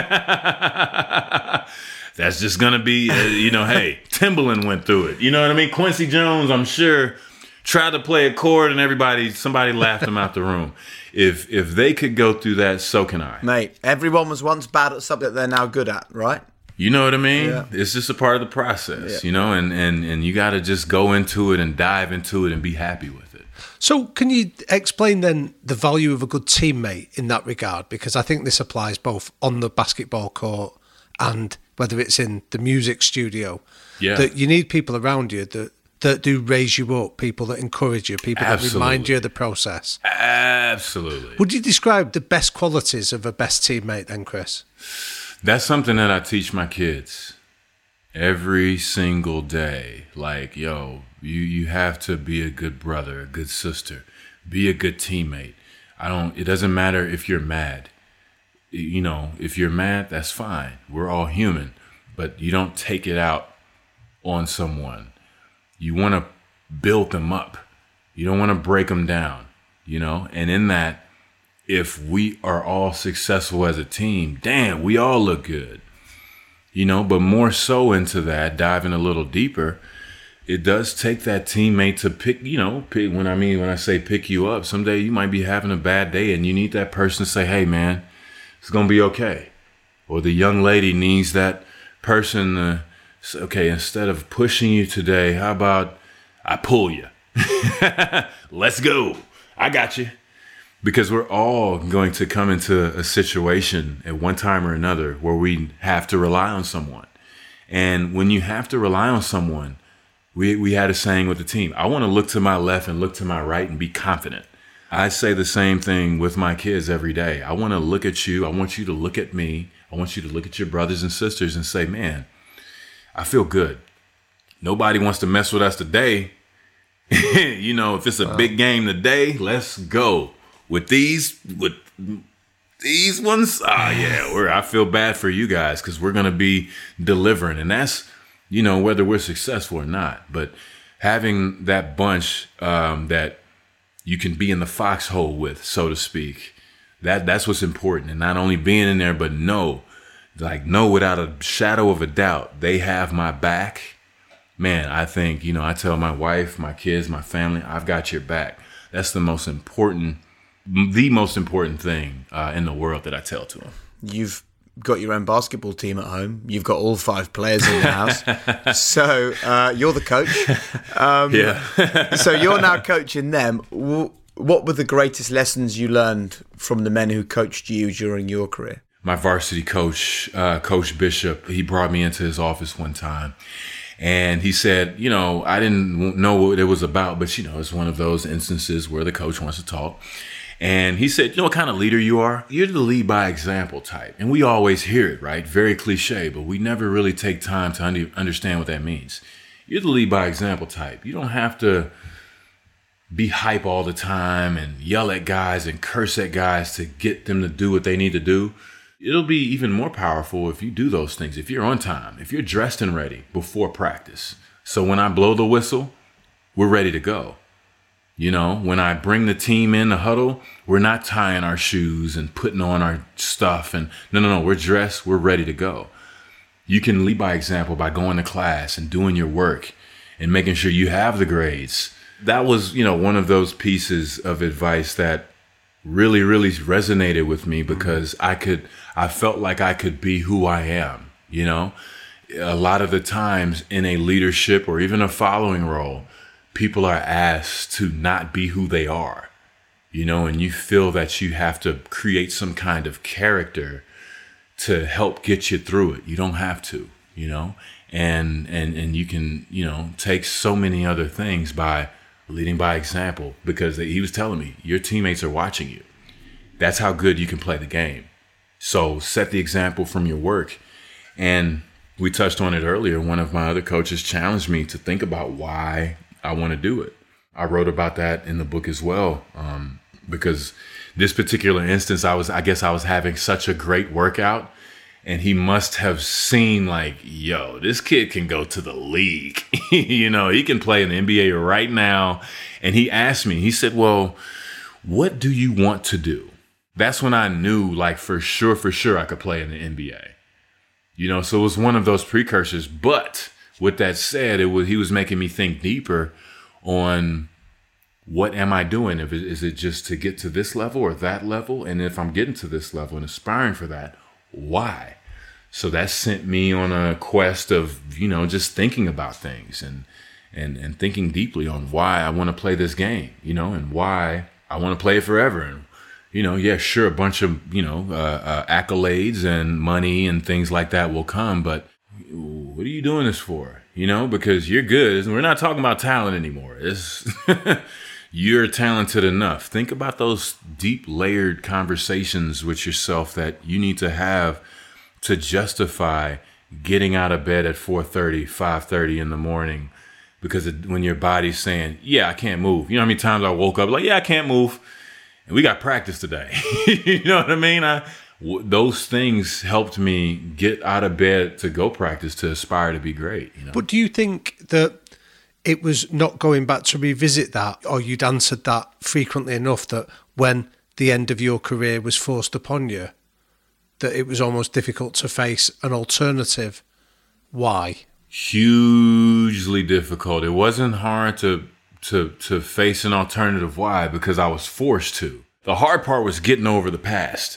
Speaker 2: That's just going to be, uh, you know, hey, Timbaland went through it. You know what I mean? Quincy Jones, I'm sure, tried to play a chord and everybody, somebody laughed him out the room. If if they could go through that, so can I.
Speaker 1: Mate, everyone was once bad at something that they're now good at, right?
Speaker 2: You know what I mean?
Speaker 1: Yeah.
Speaker 2: It's just a part of the process,
Speaker 1: yeah.
Speaker 2: you know, and, and, and you got to just go into it and dive into it and be happy with it.
Speaker 6: So can you explain then the value of a good teammate in that regard? Because I think this applies both on the basketball court and whether it's in the music studio.
Speaker 2: Yeah.
Speaker 6: That you need people around you that, that do raise you up, people that encourage you, people
Speaker 2: Absolutely.
Speaker 6: that remind you of the process.
Speaker 2: Absolutely.
Speaker 6: Would you describe the best qualities of a best teammate then, Chris?
Speaker 2: That's something that I teach my kids every single day. Like, yo, you, you have to be a good brother, a good sister, be a good teammate. I don't, it doesn't matter if you're mad. You know, if you're mad, that's fine. We're all human, but you don't take it out on someone. You want to build them up. You don't want to break them down, you know? And in that, if we are all successful as a team, damn, we all look good, you know? But more so into that, diving a little deeper, it does take that teammate to pick, you know, pick, when I mean, when I say pick you up, someday you might be having a bad day and you need that person to say, hey, man, it's going to be okay. Or the young lady needs that person to say, okay, instead of pushing you today, how about I pull you? Let's go. I got you. Because we're all going to come into a situation at one time or another where we have to rely on someone. And when you have to rely on someone, we, we had a saying with the team, I want to look to my left and look to my right and be confident. I say the same thing with my kids every day. I want to look at you. I want you to look at me. I want you to look at your brothers and sisters and say, man, I feel good. Nobody wants to mess with us today. You know, if it's a wow. big game today, let's go. With these, with these ones, ah, yeah, we're, I feel bad for you guys because we're going to be delivering. And that's, you know, whether we're successful or not. But having that bunch um, that you can be in the foxhole with, so to speak, that that's what's important. And not only being in there, but know, like, know without a shadow of a doubt, they have my back. Man, I think, you know, I tell my wife, my kids, my family, I've got your back. That's the most important, the most important thing uh, in the world that I tell to them.
Speaker 1: You've got your own basketball team at home. You've got all five players in the house. So uh, you're the coach. Um,
Speaker 2: yeah.
Speaker 1: So you're now coaching them. What were the greatest lessons you learned from the men who coached you during your career?
Speaker 2: My varsity coach, uh, Coach Bishop, he brought me into his office one time. And he said, you know, I didn't know what it was about, but, you know, it's one of those instances where the coach wants to talk. And he said, you know what kind of leader you are? You're the lead by example type. And we always hear it, right? Very cliche, but we never really take time to un- understand what that means. You're the lead by example type. You don't have to be hype all the time and yell at guys and curse at guys to get them to do what they need to do. It'll be even more powerful if you do those things, if you're on time, if you're dressed and ready before practice. So when I blow the whistle, we're ready to go. You know, when I bring the team in the huddle, we're not tying our shoes and putting on our stuff. And no, no, no, we're dressed, we're ready to go. You can lead by example by going to class and doing your work and making sure you have the grades. That was, you know, one of those pieces of advice that really, really resonated with me because I could, I felt like I could be who I am, you know? A lot of the times in a leadership or even a following role, people are asked to not be who they are, you know, and you feel that you have to create some kind of character to help get you through it. You don't have to, you know, and, and, and you can, you know, take so many other things by leading by example, because he was telling me your teammates are watching you. That's how good you can play the game. So set the example from your work. And we touched on it earlier. One of my other coaches challenged me to think about why I want to do it. I wrote about that in the book as well, um, because this particular instance, I was, I guess I was having such a great workout, and he must have seen like, yo, this kid can go to the league. You know, he can play in the N B A right now. And he asked me, he said, well, what do you want to do? That's when I knew, like, for sure, for sure, I could play in the N B A. You know, so it was one of those precursors. But with that said, it was he was making me think deeper on what am I doing? If it, is it just to get to this level or that level? And if I'm getting to this level and aspiring for that, why? So that sent me on a quest of, you know, just thinking about things and and and thinking deeply on why I want to play this game, you know, and why I want to play it forever. And, you know, yeah, sure, a bunch of, you know, uh, uh, accolades and money and things like that will come, but what are you doing this for? You know, because you're good. We're not talking about talent anymore. It's you're talented enough. Think about those deep layered conversations with yourself that you need to have to justify getting out of bed at four thirty, five thirty in the morning, because it, when your body's saying, yeah, I can't move. You know how many times I woke up like, yeah, I can't move. And we got practice today. You know what I mean? I, w- those things helped me get out of bed to go practice, to aspire to be great. You know?
Speaker 6: But do you think that it was not going back to revisit that, or you'd answered that frequently enough that when the end of your career was forced upon you, that it was almost difficult to face an alternative? Why?
Speaker 2: Hugely difficult. It wasn't hard to to to face an alternative why, because I was forced to. The hard part was getting over the past.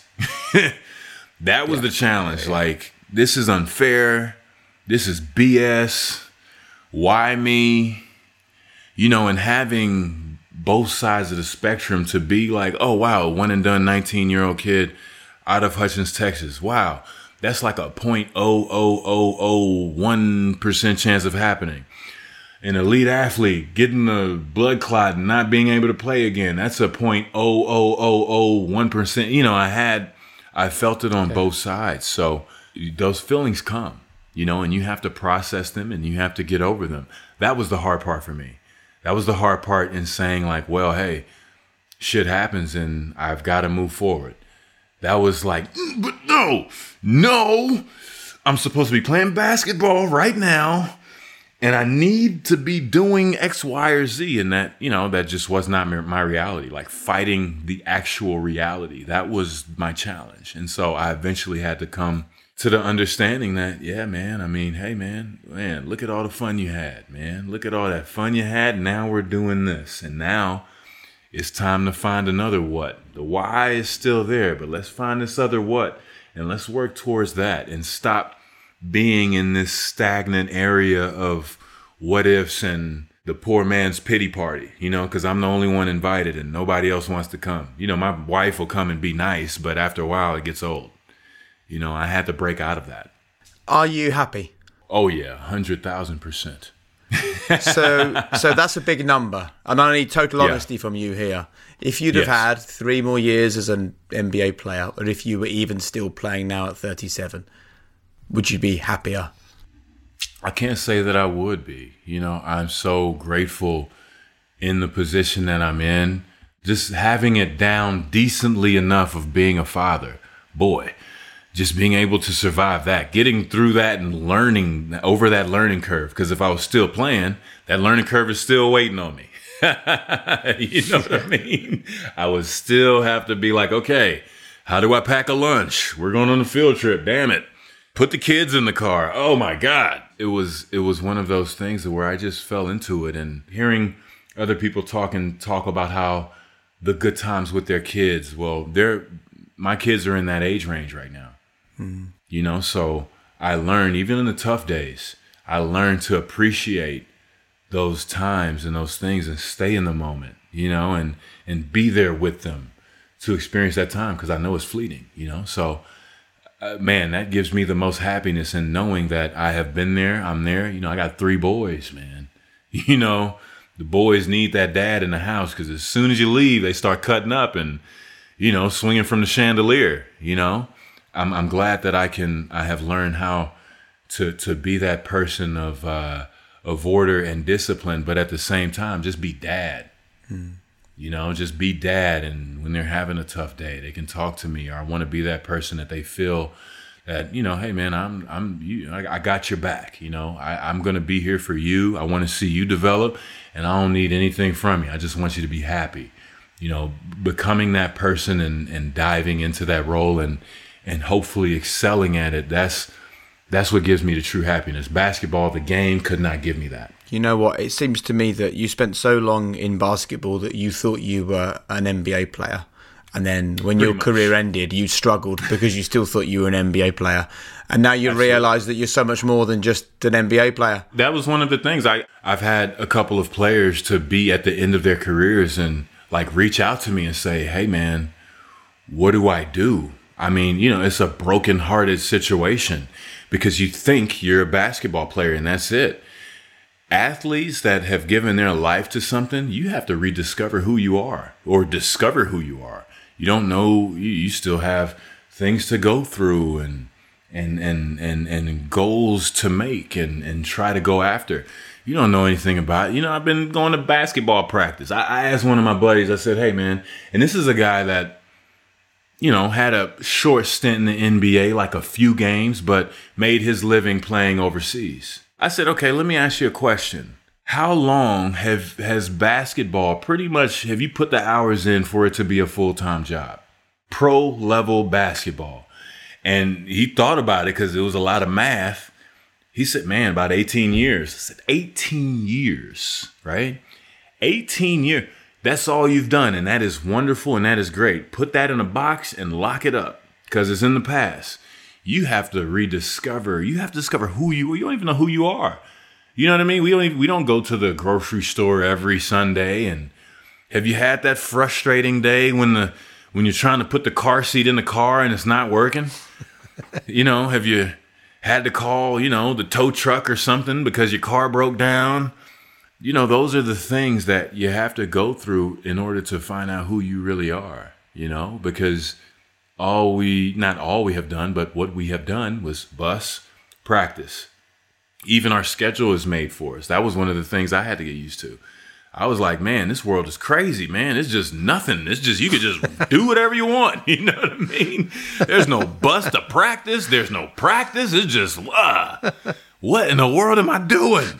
Speaker 2: That was yeah. the challenge. Yeah, yeah. Like, this is unfair. This is B S. Why me? You know, and having both sides of the spectrum to be like, oh, wow, one and done nineteen-year-old kid out of Hutchins, Texas. Wow, that's like a zero point zero zero zero zero one percent chance of happening. An elite athlete getting a blood clot and not being able to play again, that's a zero point zero zero zero zero one percent. You know, I had, I felt it on okay. both sides. So those feelings come, you know, and you have to process them and you have to get over them. That was the hard part for me. That was the hard part in saying like, well, hey, shit happens and I've got to move forward. That was like, mm, but no, no, I'm supposed to be playing basketball right now, and I need to be doing X, Y, or Z. And that, you know, that just was not my reality. Like, fighting the actual reality, that was my challenge. And so I eventually had to come to the understanding that, yeah, man, I mean, hey, man, man, look at all the fun you had, man. Look at all that fun you had. Now we're doing this. And now it's time to find another what. The why is still there, but let's find this other what, and let's work towards that and stop being in this stagnant area of what ifs and the poor man's pity party, you know, because I'm the only one invited and nobody else wants to come. You know, my wife will come and be nice, but after a while it gets old. You know, I had to break out of that.
Speaker 1: Are you happy?
Speaker 2: Oh, yeah, one hundred thousand percent.
Speaker 1: so so that's a big number, and I need total honesty yeah. from you here. If you'd have yes. had three more years as an N B A player, or if you were even still playing now at thirty-seven, would you be happier?
Speaker 2: I can't say that I would be. You know, I'm so grateful in the position that I'm in. Just having it down decently enough of being a father, boy, just being able to survive that, getting through that and learning over that learning curve. Because if I was still playing, that learning curve is still waiting on me. You know what I mean? I would still have to be like, okay, how do I pack a lunch? We're going on a field trip. Damn it. Put the kids in the car. Oh my God. It was, it was one of those things where I just fell into it, and hearing other people talk and talk about how the good times with their kids. Well, they're, my kids are in that age range right now. Mm-hmm. You know, so I learned, even in the tough days, I learned to appreciate those times and those things and stay in the moment, you know, and, and be there with them to experience that time, because I know it's fleeting, you know. So, uh, man, that gives me the most happiness in knowing that I have been there, I'm there. You know, I got three boys, man. You know, the boys need that dad in the house, because as soon as you leave, they start cutting up and, you know, swinging from the chandelier, you know. I'm, I'm glad that I can, I have learned how to, to be that person of, uh, of order and discipline, but at the same time, just be dad. Hmm. You know, just be dad. And when they're having a tough day, they can talk to me, or I want to be that person that they feel that, you know, hey man, I'm, I'm, you, I, I got your back. You know, I, I'm going to be here for you. I want to see you develop, and I don't need anything from you. I just want you to be happy. You know, becoming that person and, and diving into that role and, and hopefully excelling at it. That's, That's what gives me the true happiness. Basketball, the game, could not give me that.
Speaker 1: You know what? It seems to me that you spent so long in basketball that you thought you were an N B A player. And then when Pretty your much. career ended, you struggled because you still thought you were an N B A player. And now you Absolutely. realise that you're so much more than just an N B A player.
Speaker 2: That was one of the things. I, I've had a couple of players to be at the end of their careers and like reach out to me and say, hey, man, what do I do? I mean, you know, it's a broken-hearted situation because you think you're a basketball player and that's it. Athletes that have given their life to something, you have to rediscover who you are or discover who you are. You don't know, you, you still have things to go through and and and and, and goals to make and, and try to go after. You don't know anything about it. You know, I've been going to basketball practice. I, I asked one of my buddies, I said, hey, man, and this is a guy that, you know, had a short stint in the N B A, like a few games, but made his living playing overseas. I said, okay, let me ask you a question. How long have has basketball pretty much, have you put the hours in for it to be a full-time job? Pro level basketball. And he thought about it because it was a lot of math. He said, man, about eighteen years. I said, eighteen years, right? eighteen years. That's all you've done. And that is wonderful. And that is great. Put that in a box and lock it up because it's in the past. You have to rediscover. You have to discover who you are. You don't even know who you are. You know what I mean? We don't even, we don't go to the grocery store every Sunday. And have you had that frustrating day when the when you're trying to put the car seat in the car and it's not working? You know, have you had to call, you know, the tow truck or something because your car broke down? You know, those are the things that you have to go through in order to find out who you really are, you know, because all we, not all we have done, but what we have done was bus, practice. Even our schedule is made for us. That was one of the things I had to get used to. I was like, man, this world is crazy, man. It's just nothing. It's just, you could just do whatever you want. You know what I mean? There's no bus to practice. There's no practice. It's just, uh, what in the world am I doing?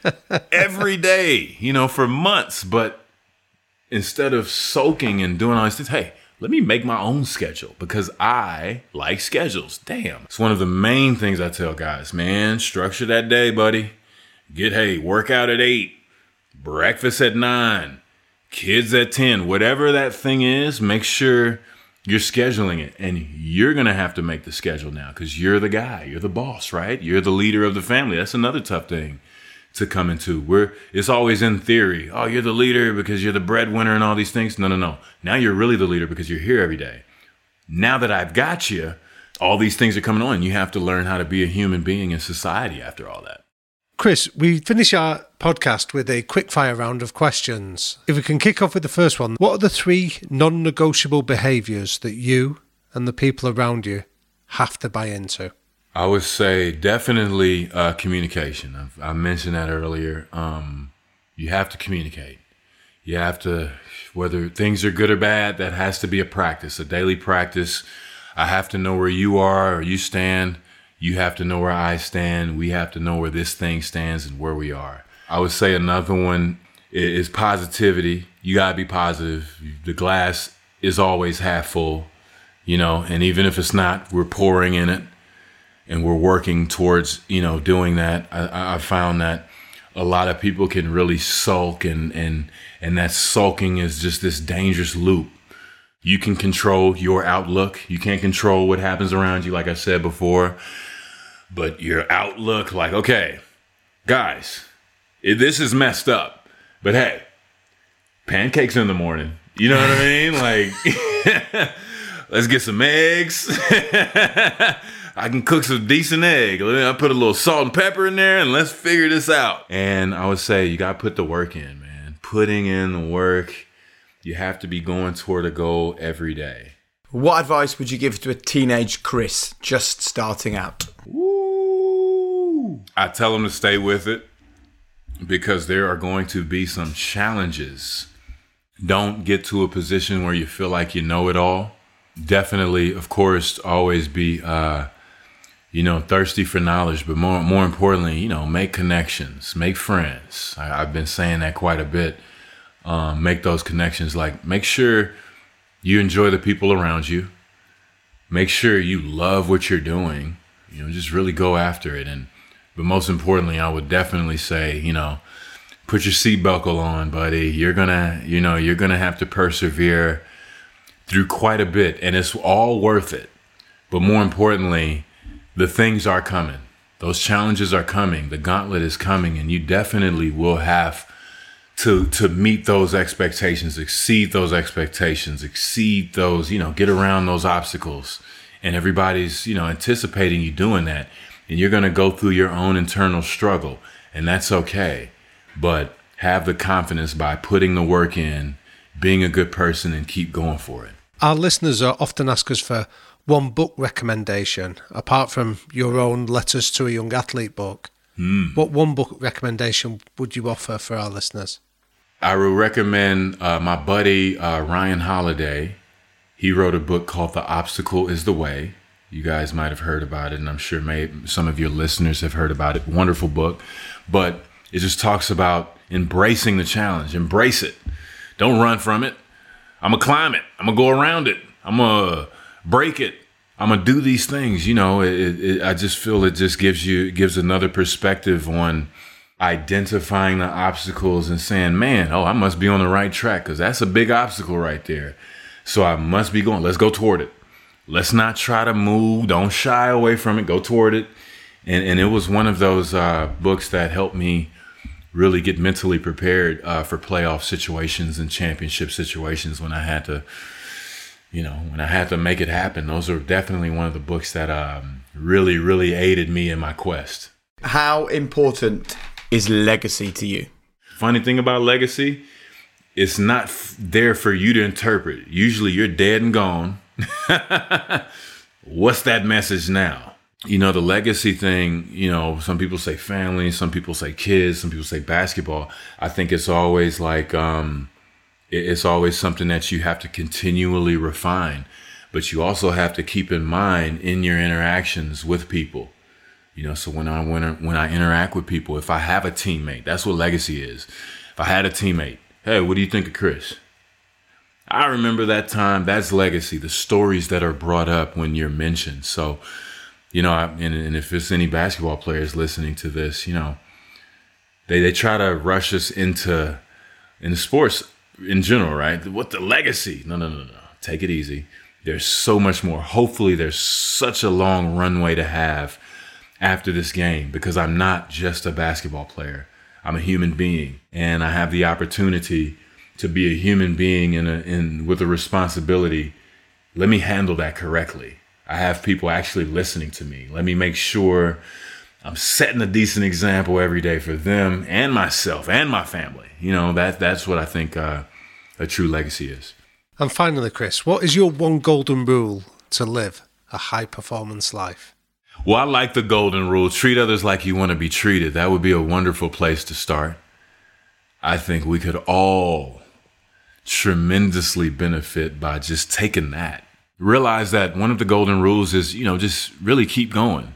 Speaker 2: Every day, you know, for months. But instead of soaking and doing all these things, hey, let me make my own schedule because I like schedules. Damn. It's one of the main things I tell guys, man, structure that day, buddy. Get, hey, workout at eight, breakfast at nine, kids at ten, whatever that thing is, make sure you're scheduling it. And you're going to have to make the schedule now because you're the guy, you're the boss, right? You're the leader of the family. That's another tough thing to come into. We're, it's always in theory. Oh, you're the leader because you're the breadwinner and all these things. No, no, no. Now you're really the leader because you're here every day. Now that I've got you, all these things are coming on. You have to learn how to be a human being in society after all that.
Speaker 6: Chris, we finish our podcast with a quick fire round of questions. If we can kick off with the first one, what are the three non-negotiable behaviours that you and the people around you have to buy into?
Speaker 2: I would say definitely uh, communication. I've, I mentioned that earlier. Um, you have to communicate. You have to, whether things are good or bad, that has to be a practice, a daily practice. I have to know where you are or you stand. You have to know where I stand. We have to know where this thing stands and where we are. I would say another one is positivity. You got to be positive. The glass is always half full, you know, and even if it's not, we're pouring in it. And we're working towards, you know, doing that. I, I found that a lot of people can really sulk, and and and that sulking is just this dangerous loop. You can control your outlook. You can't control what happens around you, like I said before. But your outlook, like, okay, guys, it, this is messed up. But hey, pancakes in the morning. You know what I mean? Like, let's get some eggs. I can cook some decent egg. I put a little salt and pepper in there and let's figure this out. And I would say you got to put the work in, man. Putting in the work. You have to be going toward a goal every day.
Speaker 1: What advice would you give to a teenage Chris just starting out?
Speaker 2: Woo! I tell them to stay with it because there are going to be some challenges. Don't get to a position where you feel like you know it all. Definitely, of course, always be... Uh, you know, thirsty for knowledge, but more more importantly, you know, make connections, make friends. I, I've been saying that quite a bit. Um, make those connections. Like, make sure you enjoy the people around you. Make sure you love what you're doing. You know, just really go after it. And but most importantly, I would definitely say, you know, put your seat buckle on, buddy. You're gonna, you know, you're gonna have to persevere through quite a bit, and it's all worth it. But more importantly, the things are coming. Those challenges are coming. The gauntlet is coming, and you definitely will have to to meet those expectations, exceed those expectations, exceed those, you know, get around those obstacles. And everybody's, you know, anticipating you doing that. and you're going to go through your own internal struggle, and that's okay. But have the confidence by putting the work in, being a good person, and keep going for it.
Speaker 6: Our listeners are often ask us for one book recommendation, apart from your own Letters to a Young Athlete book.
Speaker 2: Mm.
Speaker 6: What one book recommendation would you offer for our listeners?
Speaker 2: I would recommend uh, my buddy uh, Ryan Holiday. He wrote a book called The Obstacle is the Way. You guys might have heard about it, and I'm sure maybe some of your listeners have heard about it. Wonderful book. But it just talks about embracing the challenge. Embrace it. Don't run from it. I'm going to climb it. I'm going to go around it. I'm going to break it. I'm going to do these things. You know, it, it, I just feel it just gives you, gives another perspective on identifying the obstacles and saying, man, oh, I must be on the right track, because that's a big obstacle right there. So I must be going. Let's go toward it. Let's not try to move. Don't shy away from it. Go toward it. And and it was one of those uh, books that helped me really get mentally prepared uh, for playoff situations and championship situations when I had to, you know, when I had to make it happen. Those are definitely one of the books that um, really, really aided me in my quest.
Speaker 1: How important is legacy to you?
Speaker 2: Funny thing about legacy, it's not f- there for you to interpret. Usually you're dead and gone. What's that message now? You know, the legacy thing, you know, some people say family, some people say kids, some people say basketball. I think it's always like, um, it's always something that you have to continually refine, but you also have to keep in mind in your interactions with people. You know, so when I when, I, when I interact with people, if I have a teammate, that's what legacy is. If I had a teammate, hey, what do you think of Chris? I remember that time. That's legacy. The stories that are brought up when you're mentioned. So, you know, I, and, and if it's any basketball players listening to this, you know, they, they try to rush us into in sports in general, right? What the legacy? No, no, no, no. Take it easy. There's so much more. Hopefully there's such a long runway to have after this game, because I'm not just a basketball player. I'm a human being, and I have the opportunity to be a human being in a, in with a responsibility. Let me handle that correctly. I have people actually listening to me. Let me make sure I'm setting a decent example every day for them and myself and my family. You know, that that's what I think uh, a true legacy is.
Speaker 6: And finally, Chris, what is your one golden rule to live a high-performance life?
Speaker 2: Well, I like the golden rule. Treat others like you want to be treated. That would be a wonderful place to start. I think we could all tremendously benefit by just taking that. Realize that one of the golden rules is, you know, just really keep going.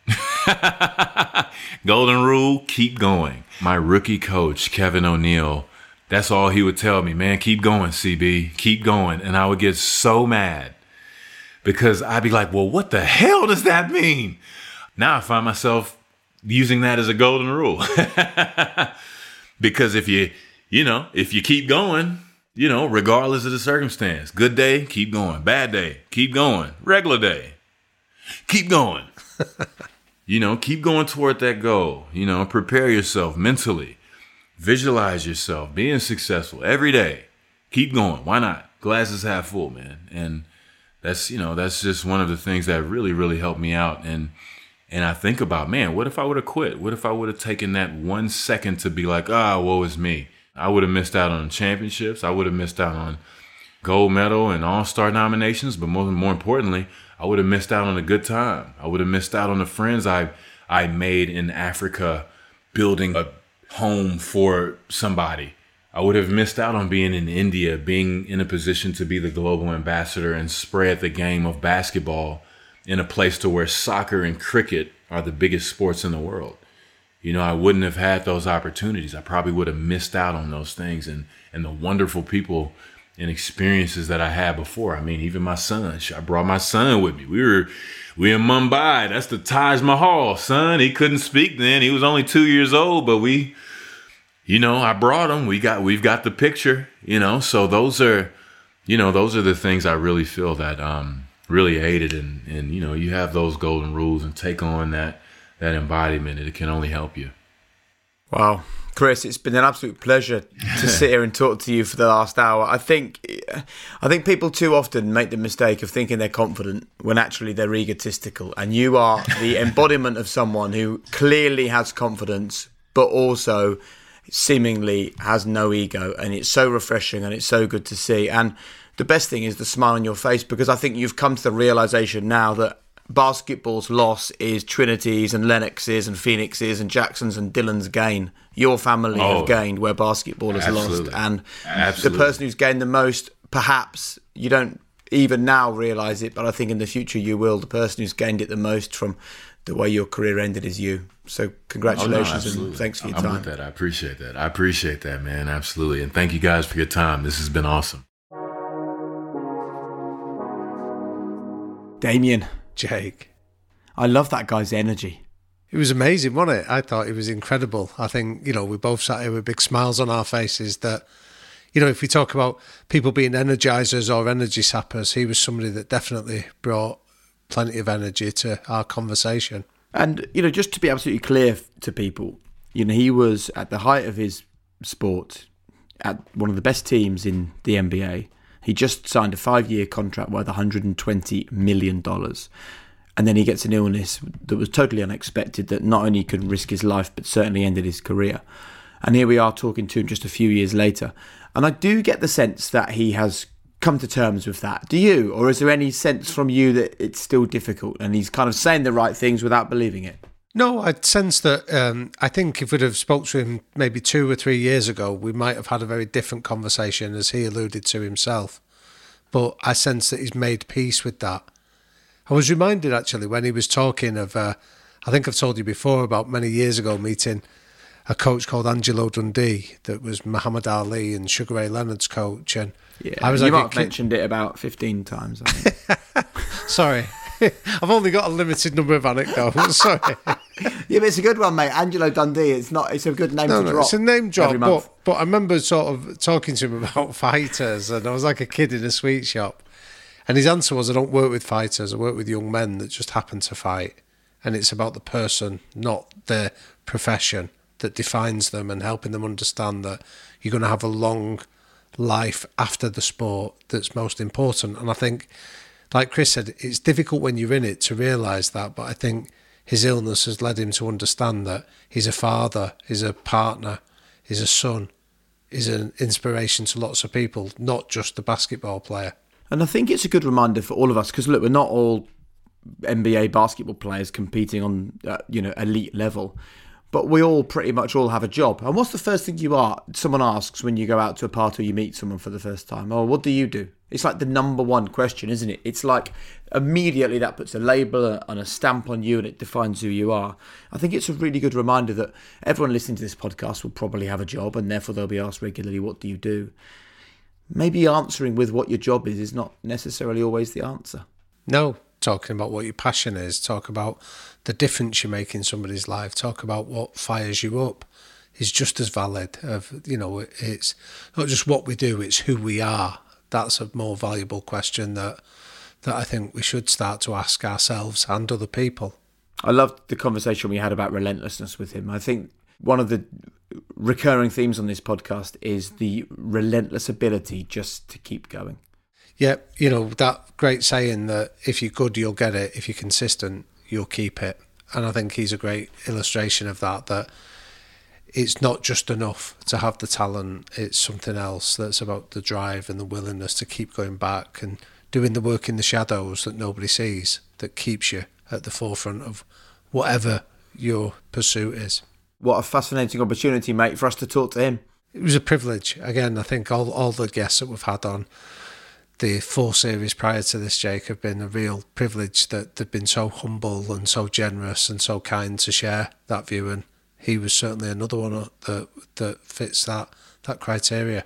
Speaker 2: Golden rule, keep going. My rookie coach, Kevin O'Neill, that's all he would tell me, man, keep going, C B, keep going. And I would get so mad because I'd be like, well, what the hell does that mean? Now I find myself using that as a golden rule. Because if you, you know, if you keep going, you know, regardless of the circumstance, good day, keep going. Bad day, keep going. Regular day, keep going. You know, keep going toward that goal. You know, prepare yourself mentally. Visualize yourself being successful every day. Keep going. Why not? Glasses half full, man. And that's, you know, that's just one of the things that really, really helped me out. And and I think about, man, what if I would have quit? What if I would have taken that one second to be like, ah, woe is me. I would have missed out on championships. I would have missed out on gold medal and all-star nominations. But more, more importantly, I would have missed out on a good time. I would have missed out on the friends I I made in Africa building a home for somebody. I would have missed out on being in India, being in a position to be the global ambassador and spread the game of basketball in a place to where soccer and cricket are the biggest sports in the world. You know, I wouldn't have had those opportunities. I probably would have missed out on those things and, and the wonderful people and experiences that I had before. I mean, even my son, I brought my son with me. We were, we in Mumbai. That's the Taj Mahal, son. He couldn't speak then. He was only two years old, but we, you know, I brought him. We got, we've got the picture, you know, so those are, you know, those are the things I really feel that um, really aided. And, and, you know, you have those golden rules and take on that, that embodiment. It can only help you.
Speaker 1: Wow. Chris, it's been an absolute pleasure to sit here and talk to you for the last hour. I think I think people too often make the mistake of thinking they're confident when actually they're egotistical. And you are the embodiment of someone who clearly has confidence, but also seemingly has no ego. And it's so refreshing and it's so good to see. And the best thing is the smile on your face, because I think you've come to the realisation now that basketball's loss is Trinity's and Lennox's and Phoenix's and Jackson's and Dylan's gain. Your family
Speaker 2: oh,
Speaker 1: have gained where basketball has
Speaker 2: absolutely.
Speaker 1: lost. And
Speaker 2: absolutely.
Speaker 1: the person who's gained the most, perhaps you don't even now realise it, but I think in the future you will. The person who's gained it the most from the way your career ended is you. So congratulations oh, no, and thanks for your
Speaker 2: I'm
Speaker 1: time.
Speaker 2: With that. I appreciate that. I appreciate that, man. Absolutely. And thank you guys for your time. This has been awesome.
Speaker 1: Damien.
Speaker 6: Jake.
Speaker 1: I love that guy's energy.
Speaker 6: It was amazing, wasn't it? I thought it was incredible. I think, you know, we both sat here with big smiles on our faces that, you know, if we talk about people being energizers or energy sappers, he was somebody that definitely brought plenty of energy to our conversation.
Speaker 1: And, you know, just to be absolutely clear to people, you know, he was at the height of his sport at one of the best teams in the N B A. He just signed a five-year contract worth one hundred twenty million dollars. And then he gets an illness that was totally unexpected that not only could risk his life, but certainly ended his career. And here we are talking to him just a few years later. And I do get the sense that he has come to terms with that. Do you? Or is there any sense from you that it's still difficult and he's kind of saying the right things without believing it?
Speaker 6: No, I sense that um, I think if we'd have spoke to him maybe two or three years ago, we might have had a very different conversation, as he alluded to himself. But I sense that he's made peace with that. I was reminded, actually, when he was talking of, uh, I think I've told you before, about many years ago meeting a coach called Angelo Dundee that was Muhammad Ali and Sugar Ray Leonard's coach. And
Speaker 1: yeah,
Speaker 6: I was
Speaker 1: you
Speaker 6: like
Speaker 1: might have
Speaker 6: kid-
Speaker 1: mentioned it about fifteen times, I think.
Speaker 6: Sorry. I've only got a limited number of anecdotes. Sorry.
Speaker 1: Yeah, but it's a good one, mate. Angelo Dundee. It's not. It's a good name
Speaker 6: no,
Speaker 1: to
Speaker 6: no,
Speaker 1: drop.
Speaker 6: It's a name drop,
Speaker 1: every month.
Speaker 6: but but I remember sort of talking to him about fighters, and I was like a kid in a sweet shop, and his answer was, "I don't work with fighters. I work with young men that just happen to fight, and it's about the person, not their profession, that defines them, and helping them understand that you're going to have a long life after the sport that's most important." And I think, like Chris said, it's difficult when you're in it to realise that, but I think his illness has led him to understand that he's a father, he's a partner, he's a son, he's an inspiration to lots of people, not just the basketball player.
Speaker 1: And I think it's a good reminder for all of us, because look, we're not all N B A basketball players competing on, uh, you know, elite level, but we all pretty much all have a job. And what's the first thing you are? Someone asks when you go out to a party or you meet someone for the first time. Oh, what do you do? It's like the number one question, isn't it? It's like immediately that puts a label and a stamp on you and it defines who you are. I think it's a really good reminder that everyone listening to this podcast will probably have a job and therefore they'll be asked regularly, what do you do? Maybe answering with what your job is is not necessarily always the answer.
Speaker 6: No, talking about what your passion is, talk about the difference you make in somebody's life, talk about what fires you up is just as valid. Of, you know, it's not just what we do, it's who we are. That's a more valuable question that that I think we should start to ask ourselves and other people.
Speaker 1: I loved the conversation we had about relentlessness with him. I think one of the recurring themes on this podcast is the relentless ability just to keep going.
Speaker 6: Yeah, you know, that great saying that if you're good, you'll get it. If you're consistent, you'll keep it. And I think he's a great illustration of that, that it's not just enough to have the talent, it's something else that's about the drive and the willingness to keep going back and doing the work in the shadows that nobody sees, that keeps you at the forefront of whatever your pursuit is.
Speaker 1: What a fascinating opportunity, mate, for us to talk to him.
Speaker 6: It was a privilege. Again, I think all, all the guests that we've had on the four series prior to this, Jake, have been a real privilege, that they've been so humble and so generous and so kind to share that view, and he was certainly another one that that fits that that criteria.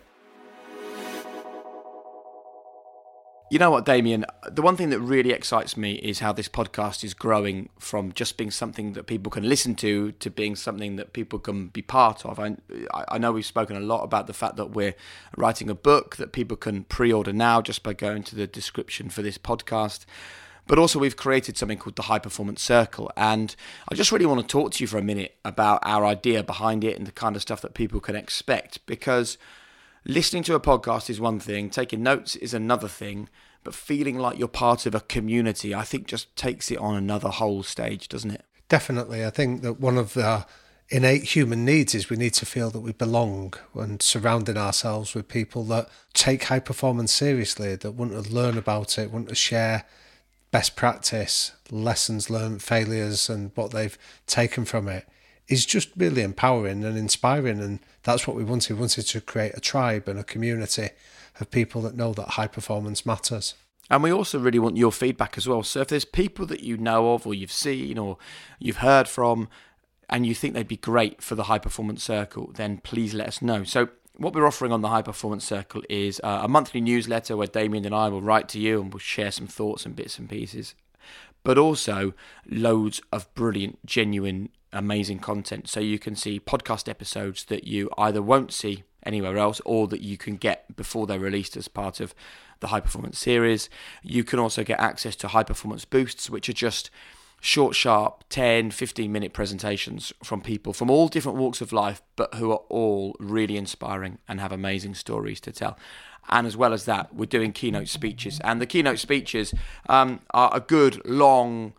Speaker 1: You know what, Damien? The one thing that really excites me is how this podcast is growing from just being something that people can listen to to being something that people can be part of. I, I know we've spoken a lot about the fact that we're writing a book that people can pre-order now just by going to the description for this podcast. But also we've created something called the High Performance Circle. And I just really want to talk to you for a minute about our idea behind it and the kind of stuff that people can expect. Because listening to a podcast is one thing, taking notes is another thing, but feeling like you're part of a community, I think just takes it on another whole stage, doesn't it?
Speaker 6: Definitely. I think that one of the innate human needs is we need to feel that we belong, and surrounding ourselves with people that take high performance seriously, that want to learn about it, want to share best practice, lessons learned, failures, and what they've taken from it, is just really empowering and inspiring. And that's what we wanted. We wanted to create a tribe and a community of people that know that high performance matters.
Speaker 1: And we also really want your feedback as well. So if there's people that you know of or you've seen or you've heard from and you think they'd be great for the High Performance Circle, then please let us know. So what we're offering on the High Performance Circle is uh, a monthly newsletter where Damien and I will write to you and we'll share some thoughts and bits and pieces. But also loads of brilliant, genuine, amazing content. So you can see podcast episodes that you either won't see anywhere else or that you can get before they're released as part of the High Performance series. You can also get access to High Performance Boosts, which are just short, sharp, ten, fifteen minute presentations from people from all different walks of life, but who are all really inspiring and have amazing stories to tell. And as well as that, we're doing keynote speeches. And the keynote speeches um, are a good, long,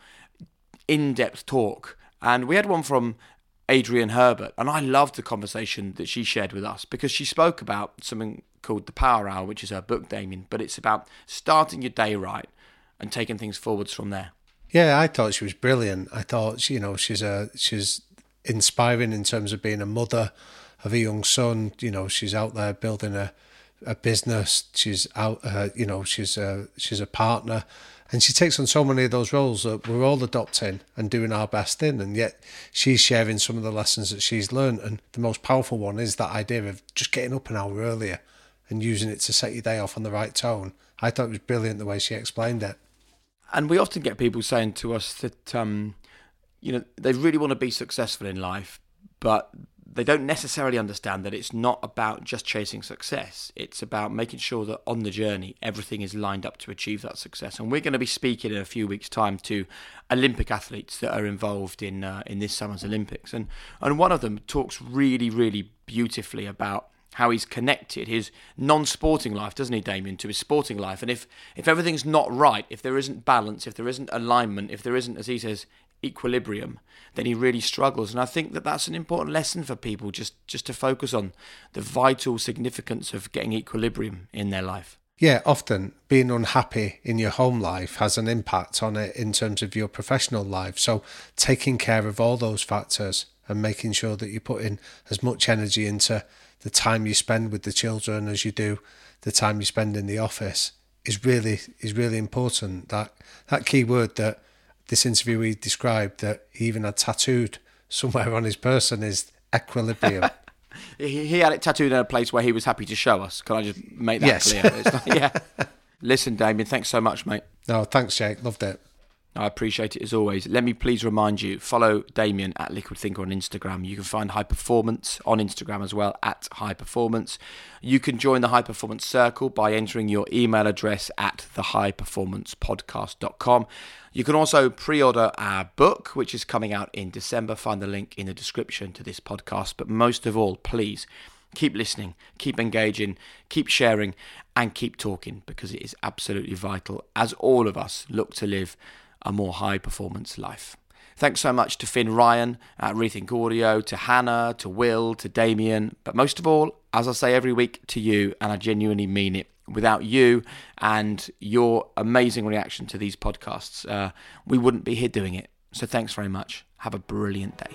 Speaker 1: in-depth talk. And we had one from Adrian Herbert, and I loved the conversation that she shared with us because she spoke about something called The Power Hour, which is her book, Damien, but it's about starting your day right and taking things forwards from there.
Speaker 6: Yeah, I thought she was brilliant. I thought, you know, she's a she's inspiring in terms of being a mother of a young son. You know, she's out there building a, a business. She's out, uh, you know, she's a she's a partner, and she takes on so many of those roles that we're all adopting and doing our best in. And yet, she's sharing some of the lessons that she's learned. And the most powerful one is that idea of just getting up an hour earlier and using it to set your day off on the right tone. I thought it was brilliant the way she explained it.
Speaker 1: And we often get people saying to us that, um, you know, they really want to be successful in life, but they don't necessarily understand that it's not about just chasing success. It's about making sure that on the journey, everything is lined up to achieve that success. And we're going to be speaking in a few weeks' time to Olympic athletes that are involved in uh, in this summer's Olympics. And, and one of them talks really, really beautifully about how he's connected his non-sporting life, doesn't he, Damien, to his sporting life. And if, if everything's not right, if there isn't balance, if there isn't alignment, if there isn't, as he says, equilibrium, then he really struggles. And I think that that's an important lesson for people, just, just to focus on the vital significance of getting equilibrium in their life.
Speaker 6: Yeah, often being unhappy in your home life has an impact on it in terms of your professional life. So taking care of all those factors and making sure that you put in as much energy into the time you spend with the children as you do the time you spend in the office is really is really important. That that key word that this interviewee described, that he even had tattooed somewhere on his person, is equilibrium.
Speaker 1: he, he had it tattooed in a place where he was happy to show us. Can I just make that
Speaker 6: yes.
Speaker 1: clear? It's not, yeah. Listen, Damien, thanks so much, mate.
Speaker 6: No, thanks, Jake. Loved it.
Speaker 1: I appreciate it as always. Let me please remind you, follow Damien at Liquid Thinker on Instagram. You can find High Performance on Instagram as well, at High Performance. You can join the High Performance Circle by entering your email address at the high performance podcast dot com. You can also pre-order our book, which is coming out in December. Find the link in the description to this podcast. But most of all, please keep listening, keep engaging, keep sharing, and keep talking, because it is absolutely vital as all of us look to live a more high-performance life. Thanks so much to Finn Ryan at Rethink Audio, to Hannah, to Will, to Damien, but most of all, as I say every week, to you, and I genuinely mean it. Without you and your amazing reaction to these podcasts, uh, we wouldn't be here doing it. So thanks very much. Have a brilliant day.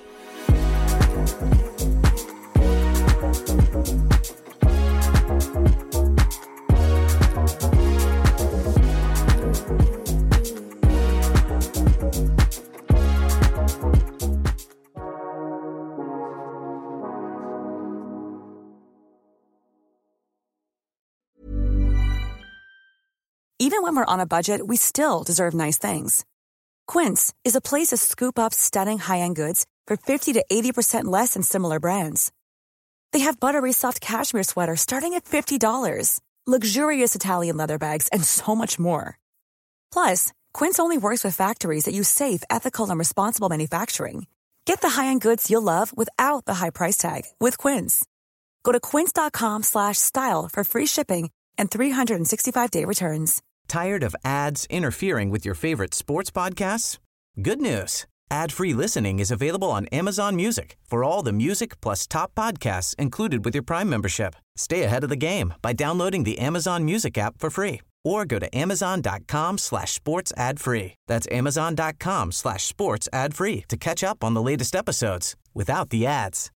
Speaker 10: Even when we're on a budget, we still deserve nice things. Quince is a place to scoop up stunning high-end goods for fifty to eighty percent less than similar brands. They have buttery soft cashmere sweaters starting at fifty dollars, luxurious Italian leather bags, and so much more. Plus, Quince only works with factories that use safe, ethical, and responsible manufacturing. Get the high-end goods you'll love without the high price tag with Quince. Go to quince.com slash style for free shipping and three sixty-five day returns.
Speaker 5: Tired of ads interfering with your favorite sports podcasts? Good news. Ad-free listening is available on Amazon Music for all the music plus top podcasts included with your Prime membership. Stay ahead of the game by downloading the Amazon Music app for free or go to amazon.com slash sports ad free. That's amazon.com slash sports ad free to catch up on the latest episodes without the ads.